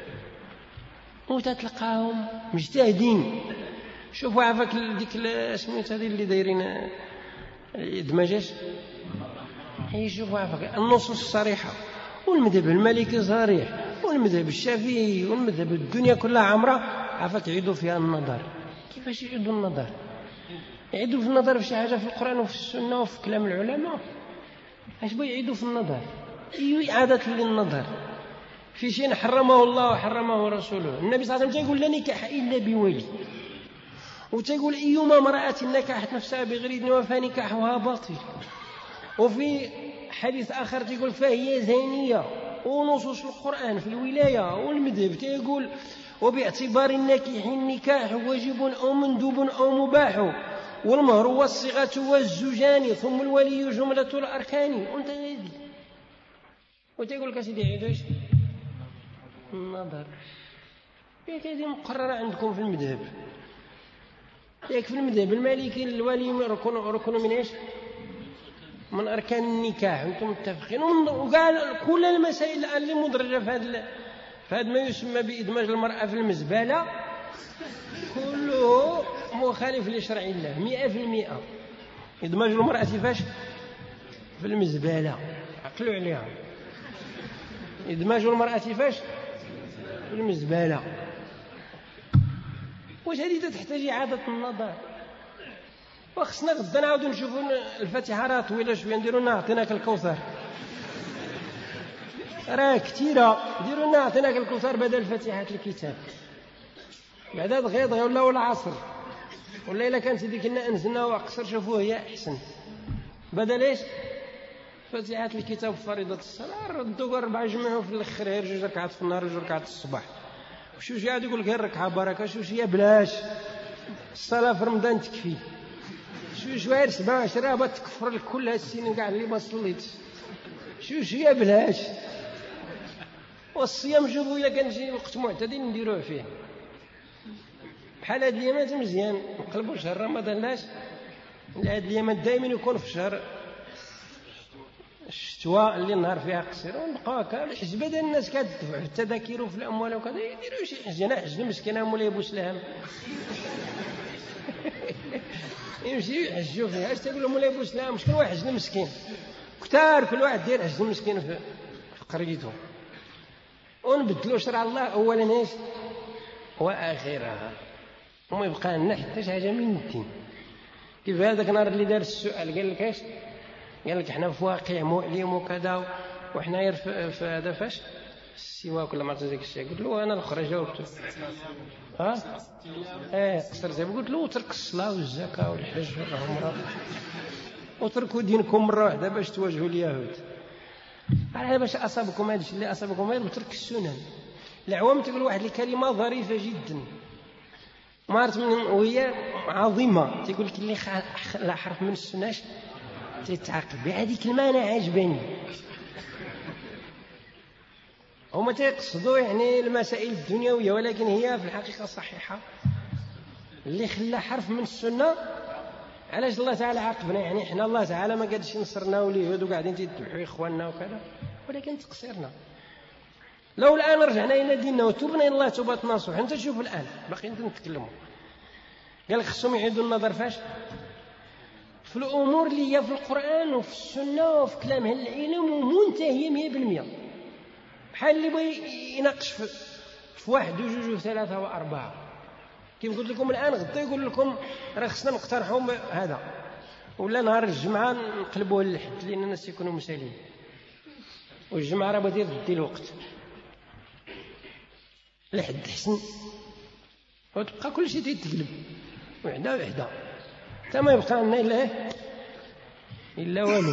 وتتلقاهم مجتهدين. شوفوا عافاك ديك سميت هذه اللي دايرين دمجاج، يشوفوا عافاك النصوص الصريحة والمذهب المالكي صريح والمذهب الشافعي والمذهب الدنيا كلها عمرة، عافاك يعيدوا فيها النظر. كيفاش يعيدوا النظر؟ يعيدوا في النظر في شي حاجة في القرآن وفي السنة وفي كلام العلماء. اش بغا يعيدوا في النظر؟ اي إعادة للنظر في شيء حرمه الله وحرمه رسوله. النبي صلى الله عليه وسلم يقول لا نكاح إلا بولي، وتقول أيما امرأة نكحت نفسها بغير إذن فنكاحها باطل. وفي حديث آخر تقول فهي زانية. ونصوص القرآن في الولاية والمذهب تقول وباعتبار الناكح النكاح واجب أو مندوب أو مباح، والمهر والصيغة والزوجان ثم الولي جملة الأركان. وانت هذه وتقول لك سيدي عيدوا ايش؟ النظر. ياك هذه مقررة عندكم في المذهب، ياك في المذهب المالكي الولي ركن ركن من ايش؟ من أركان النكاح. أنتم متفقين. وقال كل المسائل الآن اللي مدرجة في هذا في هذا ما يسمى بإدماج المرأة في المزبلة كله مخالف لشرع الله مئة في المئة. إدماج المرأة فاش؟ في المزبلة. عقلوا عليها. إدماج المرأة فاش؟ في المزبلة. واش هذه تحتاج إعادة النظر؟ وخصنا غدا نعاودو نشوفوا الفاتحة راه طويلة شوية، نديرو لنا عطيناك الكوثر، راه كثيرة، ديروا لنا عطيناك الكوثر بدل فاتحة الكتاب. بعدا دغيا دغيا ولا العصر ولا إلا كانت هذيك لنا أنزلنا وأقصر شوفوه هي أحسن بدل إيش؟ فاتحة الكتاب فريضة الصلاة. ردوا أربعة جمعوا في الآخر غير جوج ركعات في النهار وجوج ركعات الصباح. وشو شي عاد يقول لك غير ركعة بركة، شو شي بلاش الصلاة في رمضان تكفي، شو شوية سبعة عشر راه بتكفر لك كل هالسنين كاع اللي ما صليتش، شو شي بلاش. والصيام شوفوا إلا كان شي وقت معتدل نديروه فيه بحال هاد الأيامات مزيان نقلبوا شهر رمضان. لاش هاد الأيامات دائما يكون في شهر الشتواء اللي النهار فيها قصير، ونبقى هكا الحسبة ديال الناس كتدفع في التذاكر وفي الأموال وكذا، يديروا شي حج. أنا حج المسكين مولاي بوسلام يمشي يحجوا فيها. اش تقول مولاي بوسلام؟ شكون واحد حج المسكين؟ كثار كل واحد دير حج المسكين في قريته. ونبدلوا شرع الله أولا ايش وآخرها، وما يبقى لنا حتى شي حاجة من الدين. كيف هذاك النهار اللي دار السؤال قال لك ايش؟ قال لك احنا في واقع مؤلم وكذا، وحنا في هذا فاش السواك ولا ما عرفت ذاك الشيء. قلت له انا الاخرى جاوبته ها ايه قصر زي قلت له ترك الصلاه والزكاه والحج والعمره وتركوا دينكم مره واحده باش تواجهوا اليهود. على باش اصابكم هذا الشيء اللي اصابكم غير بترك السنن. العوام تقول واحد الكلمة ظريفة جدا ما عرفت من وهي عظيمة، تقول لك اللي خلى حرف من السناش تتعاقب. هذه كلمة أنا عجباني. هما تيقصدوا يعني المسائل الدنيوية، ولكن هي في الحقيقة صحيحة. اللي خلى حرف من السنة، علاش الله تعالى عاقبنا؟ يعني احنا الله تعالى ما قادش ينصرنا واليهود وقاعدين تذبحوا اخواننا وكذا، ولكن تقصيرنا. لو الآن رجعنا إلى ديننا وتوبنا إلى الله توبة نصوح، أنت تشوف الآن باقيين نتكلموا. قال لك خصهم يعيدوا النظر فاش في الأمور اللي هي في القرآن وفي السنة وفي كلام أهل العلم ومنتهية مئة بالمئة. بحال اللي بغى يناقش في, في واحد وجوج وثلاثة وأربعة، كيف قلت لكم الآن غدا يقول لكم راه خصنا نقترحوا هذا، ولا نهار الجمعة نقلبوه للحد لأن الناس يكونوا مسالين، والجمعة راه بدير تدي الوقت لحد حسن، وتبقى كل شيء تيتقلب وحده وحده حتى ما يبقى لنا إلا إلا والو.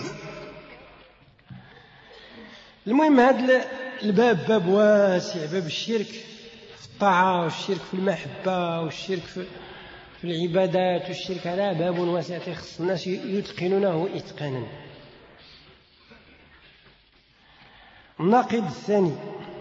المهم هذا الباب باب واسع، باب الشرك في الطاعة والشرك في المحبة والشرك في, في العبادات والشرك، على باب واسع تخص الناس يتقنونه إتقانا. الناقض الثاني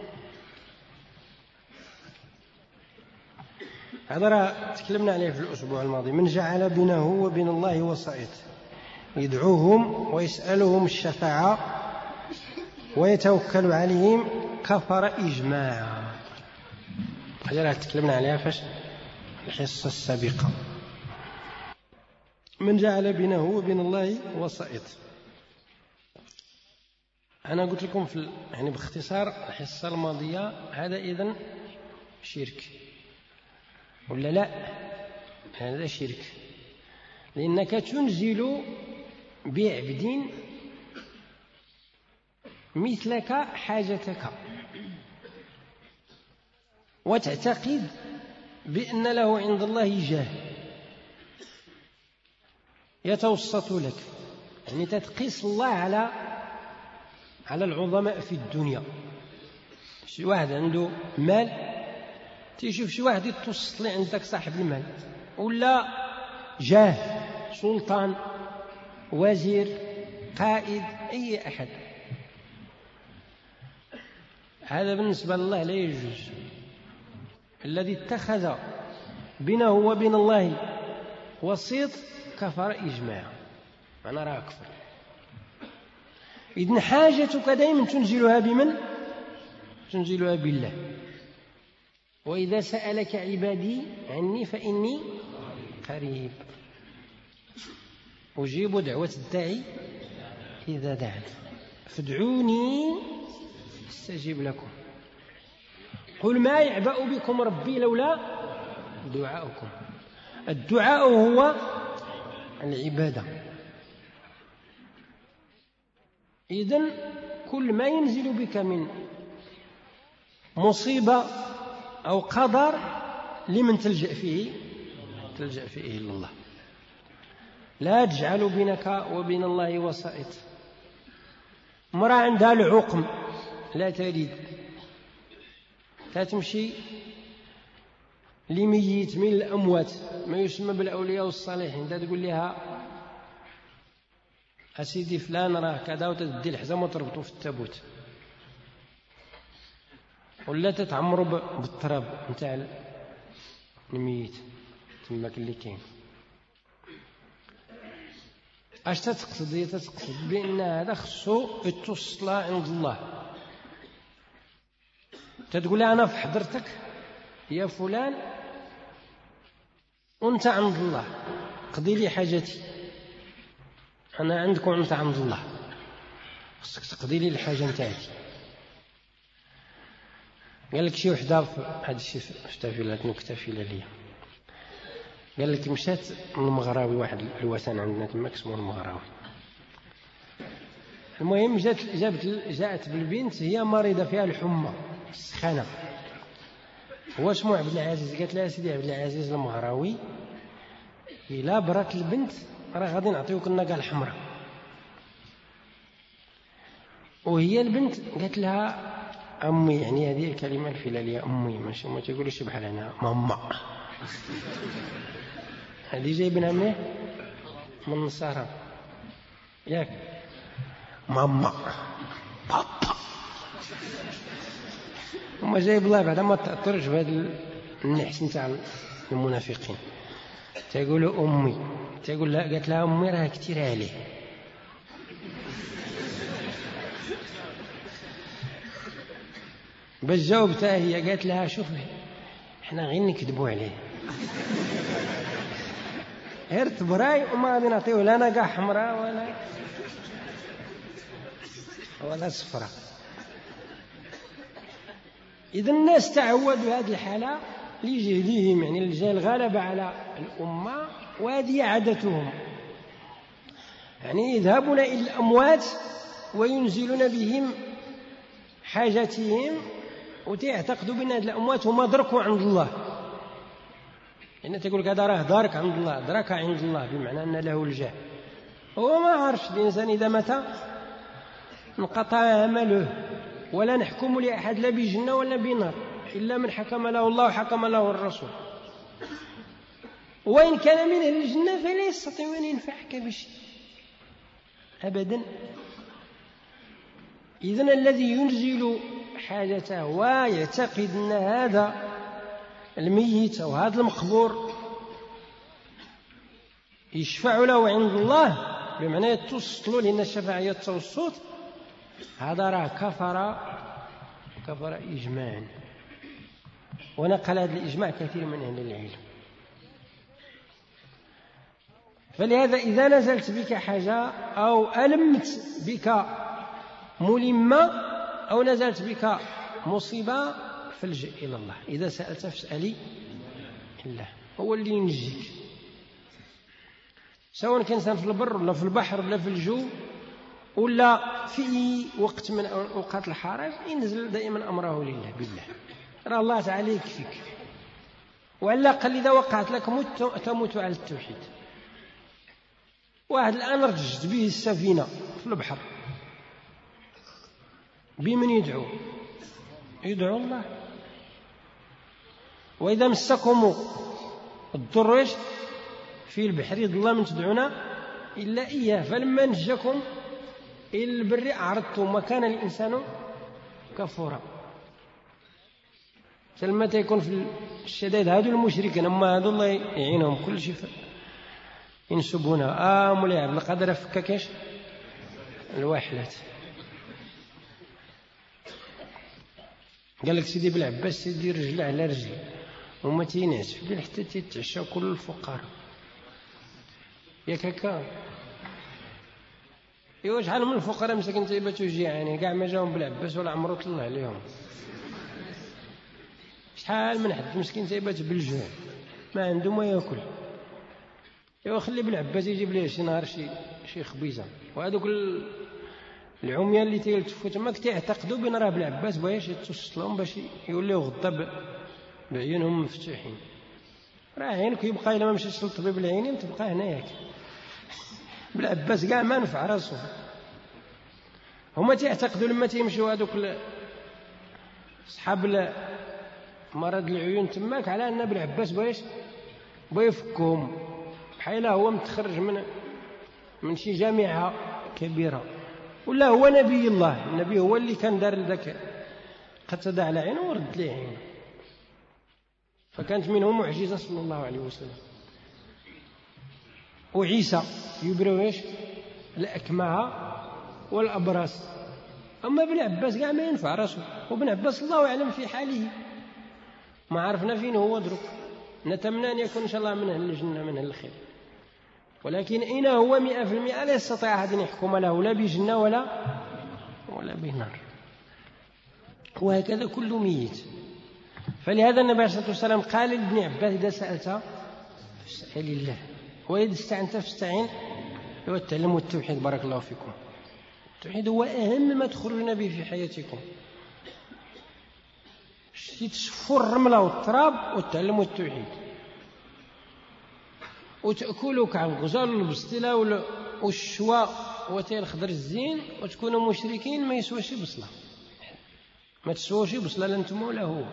هذا راه تكلمنا عليه في الأسبوع الماضي. من جعل بينه وبين الله وسائط يدعوهم ويسألهم الشفاعة ويتوكل عليهم كفر إجماعا. هذا راه تكلمنا عليها فاش الحصة السابقة. من جعل بينه وبين الله وسائط، أنا قلت لكم في يعني باختصار الحصة الماضية هذا إذن شرك ولا لا؟ هذا شرك، لأنك تنزل بعبد مثلك حاجتك وتعتقد بأن له عند الله جاه يتوسط لك، يعني تتقيس الله على على العظماء في الدنيا. شي واحد عنده مال تيشوف شي واحد يتوسط لي عندك صاحب المال، ولا جاه سلطان وزير قائد أي أحد، هذا بالنسبة لله لا يجوز. الذي اتخذ بينه وبين الله وسيط كفر إجماعا، أنا راه كفر. إذن حاجتك دائما تنزلها بمن؟ تنزلها بالله. وإذا سألك عبادي عني فإني قريب أجيب دعوة الداعي إذا دعان فادعوني استجيب لكم. قل ما يعبأ بكم ربي لولا دعاؤكم. الدعاء هو العبادة. إذن كل ما ينزل بك من مصيبة أو قدر لمن تلجأ فيه؟ تلجأ فيه إلى الله. لا تجعل بينك وبين الله وسائط. امرأة عندها العقم لا تلد، تمشي لميت من الأموات ما يسمى بالأولياء والصالحين، تقول لها أسيدي فلان راه كذا، وتدي الحزام وتربطه في التابوت، ولا تتعمروا بالتراب نتاع الميت تماك اللي كاين. اش تتقصد؟ هي تتقصد بان هذا خصو يتوصل عند الله. تتقول لها انا في حضرتك يا فلان وانت عند الله، قضي لي حاجتي، انا عندك وانت عند الله، خصك تقضي لي الحاجه نتاعتي. قال لك شي وحده هذا الشيء افتافلات نكته فيلاليه، قال لك مشات من المغراوي، واحد الوثن عندنا تما اسمه المغراوي. المهم جات جابت جاءت بالبنت هي مريضه فيها الحمى السخانه. هو اسمه عبد العزيز، قالت لها سيدي عبد العزيز المغراوي الا برات البنت راه غادي نعطيوك الناقه الحمراء. وهي البنت قالت لها أمي يعني هذه الكلمة الفلالية أمي، ماشي ما تقولش بحال هنا ماما. هذه جايبينها منين؟ من النصارى ياك، ماما بابا. وما جايب الله بعد ما تأثرش بهذا النحس نتاع المنافقين. تقول أمي، تقول لا، قالت لها أمي راه كثير عليه. بس جاوبتها هي، قالت لها شوفي احنا غير نكذبوا عليه، غير تبراي وما غادي نعطيوه لا نقع حمراء ولا ولا صفراء. إذا الناس تعودوا هذه الحالة لجهلهم، يعني الجهل غلب على الأمة وهذه عادتهم، يعني يذهبون إلى الأموات وينزلون بهم حاجتهم وتعتقدوا بأن هذه الأموات هم دركوا عند الله. لأن يعني تقول هذا راه دارك عند الله، درك عند الله، بمعنى أن له الجاه. هو ما عرفش الإنسان إذا مات انقطع عمله، ولا نحكم لأحد لا بجنة ولا بنار إلا من حكم له الله وحكم له الرسول. وإن كان من أهل الجنة فلا يستطيع أن ينفعك بشيء أبدا. إذن الذي ينزل حاجته ويعتقد أن هذا الميت أو هذا المقبور يشفع له عند الله، بمعنى يتوسط له، لأن الشفاعة هي التوسط، هذا راه كفر كفر إجماعا. ونقل هذا الإجماع كثير من أهل العلم. فلهذا إذا نزلت بك حاجة أو ألمت بك ملمة أو نزلت بك مصيبة فالجئ إلى الله. إذا سألت فاسألي الله، هو اللي ينجيك، سواء كان في البر ولا في البحر ولا في الجو ولا في أي وقت من أوقات الحرج. ينزل دائما أمره لله بالله، راه الله تعالى يكفيك. وعلى الأقل إذا وقعت لك موت تموت على التوحيد. واحد الآن رجت به السفينة في البحر، بمن يدعو؟ يدعو الله. وإذا مسكم الضر في البحر ضل من تدعونا إلا إياه، فلما نجاكم إلى البر أعرضتم وكان الإنسان كفورا. فلما يكون في الشدائد هذو المشركين، أما هذو الله يعينهم كل شيء ينسبونها. آه مولاي عبد القادر فككش الواحلات، قال لك سيدي بالعباس سيدي رجل على رجل وما تينعش في الليل حتى تتعشى كل الفقراء. ياك هكا؟ ايوا شحال من الفقراء مساكين تيباتوا جيعانين كاع ما جاهم بالعباس ولا عمرو طلع عليهم. شحال من حد مسكين تيبات بالجوع ما عنده ما ياكل. ايوا خلي بالعباس يجيب ليه شي نهار شي شي خبيزه. وهذوك العميان اللي تيلتفوا تماك تيعتقدوا بان راه بالعباس بغاش يتوسط لهم باش يوليو غدا بعيونهم مفتوحين. راه عينك يبقى الا ما مشيتش للطبيب العينين تبقى هناياك. بالعباس كاع ما نفع راسو. هما تيعتقدوا لما تيمشيو هذوك اصحاب مرض العيون تماك على ان بالعباس بغاش بغا يفكهم، بحال هو متخرج من من شي جامعه كبيره، ولا هو نبي الله. النبي هو اللي كان دار ذاك قتدى على عينه ورد ليه عينه، فكانت منه معجزه صلى الله عليه وسلم. وعيسى يبرئ ايش؟ الأكمه والأبرص. أما ابن عباس كاع ما ينفع راسه، وابن عباس الله أعلم في حاله، ما عرفنا فين هو درك. نتمنى أن يكون إن شاء الله من أهل الجنة من أهل الخير، ولكن أين هو مئة في المئة لا يستطيع أحد أن يحكم له لا بجنة ولا ولا بنار. وهكذا كل ميت. فلهذا النبي عليه الصلاة والسلام قال لابن عباس إذا سألت فاسأل الله وإذا استعنت فاستعن بالتعلم والتوحيد. بارك الله فيكم. التوحيد هو أهم ما تخرجون به في حياتكم. تشفوا الرملة والتراب وتعلموا التوحيد، وتأكلوا كعب الغزال والبسطيلة والشواء وتي الخضر الزين، وتكونوا مشركين ما يسواش بصلة. ما تسووش بصلا لا انتم ولا هو.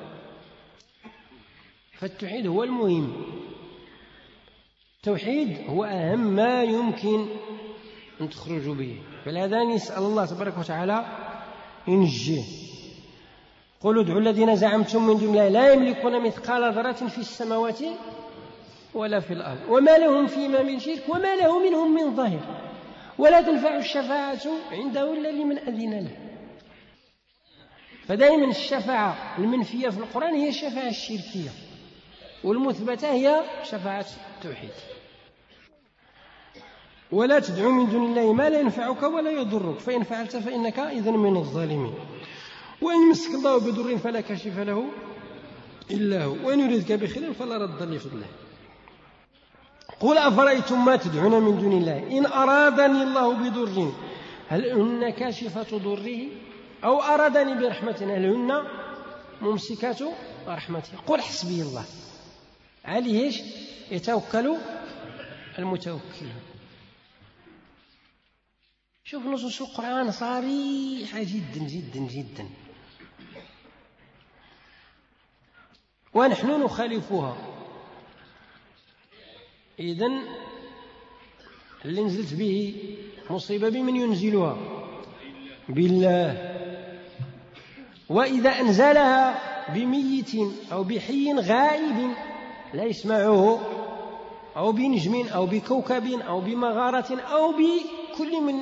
فالتوحيد هو المهم، التوحيد هو أهم ما يمكن أن تخرجوا به. فلهذا نسأل الله تبارك وتعالى ينجيه. قولوا ادعوا الذين زعمتم من دون الله لا يملكون مثقال ذرة في السماوات ولا في الأرض وما لهم فيما من شرك وما له منهم من ظهير ولا تنفع الشفاعة عنده إلا لمن أذن له. فدائما الشفاعة المنفية في القرآن هي الشفاعة الشركية، والمثبتة هي شفاعة التوحيد. ولا تدعو من دون الله ما لا ينفعك ولا يضرك فإن فعلت فإنك إذن من الظالمين. وإن يمسك الله بضر فلا كاشف له إلا هو وإن يريدك بخير فلا رد لفضله. قل أفرأيتم ما تدعون من دون الله إن أرادني الله بضر هل هن كاشفة ضره أو أرادني برحمة هل هن ممسكات رحمته. قل حسبي الله عليه يتوكل المتوكلون. شوف نصوص القرآن صريحة جدا جدا جدا ونحن نخالفها. إذن اللي نزلت به مصيبة بمن ينزلها؟ بالله. وإذا أنزلها بميت أو بحي غائب لا يسمعه أو بنجم أو بكوكب أو بمغارة أو بكل من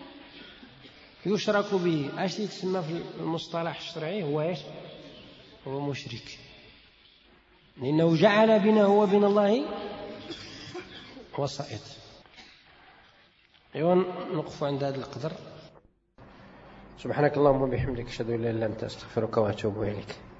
يشرك به، اش يتسمى في المصطلح الشرعي؟ هو ايش؟ هو مشرك، لأنه جعل بينه وبين الله وسائط. ايوه نقف عند هذا القدر. سبحانك اللهم وبحمدك اشهد ان لا اله الا انت استغفرك واتوب اليك.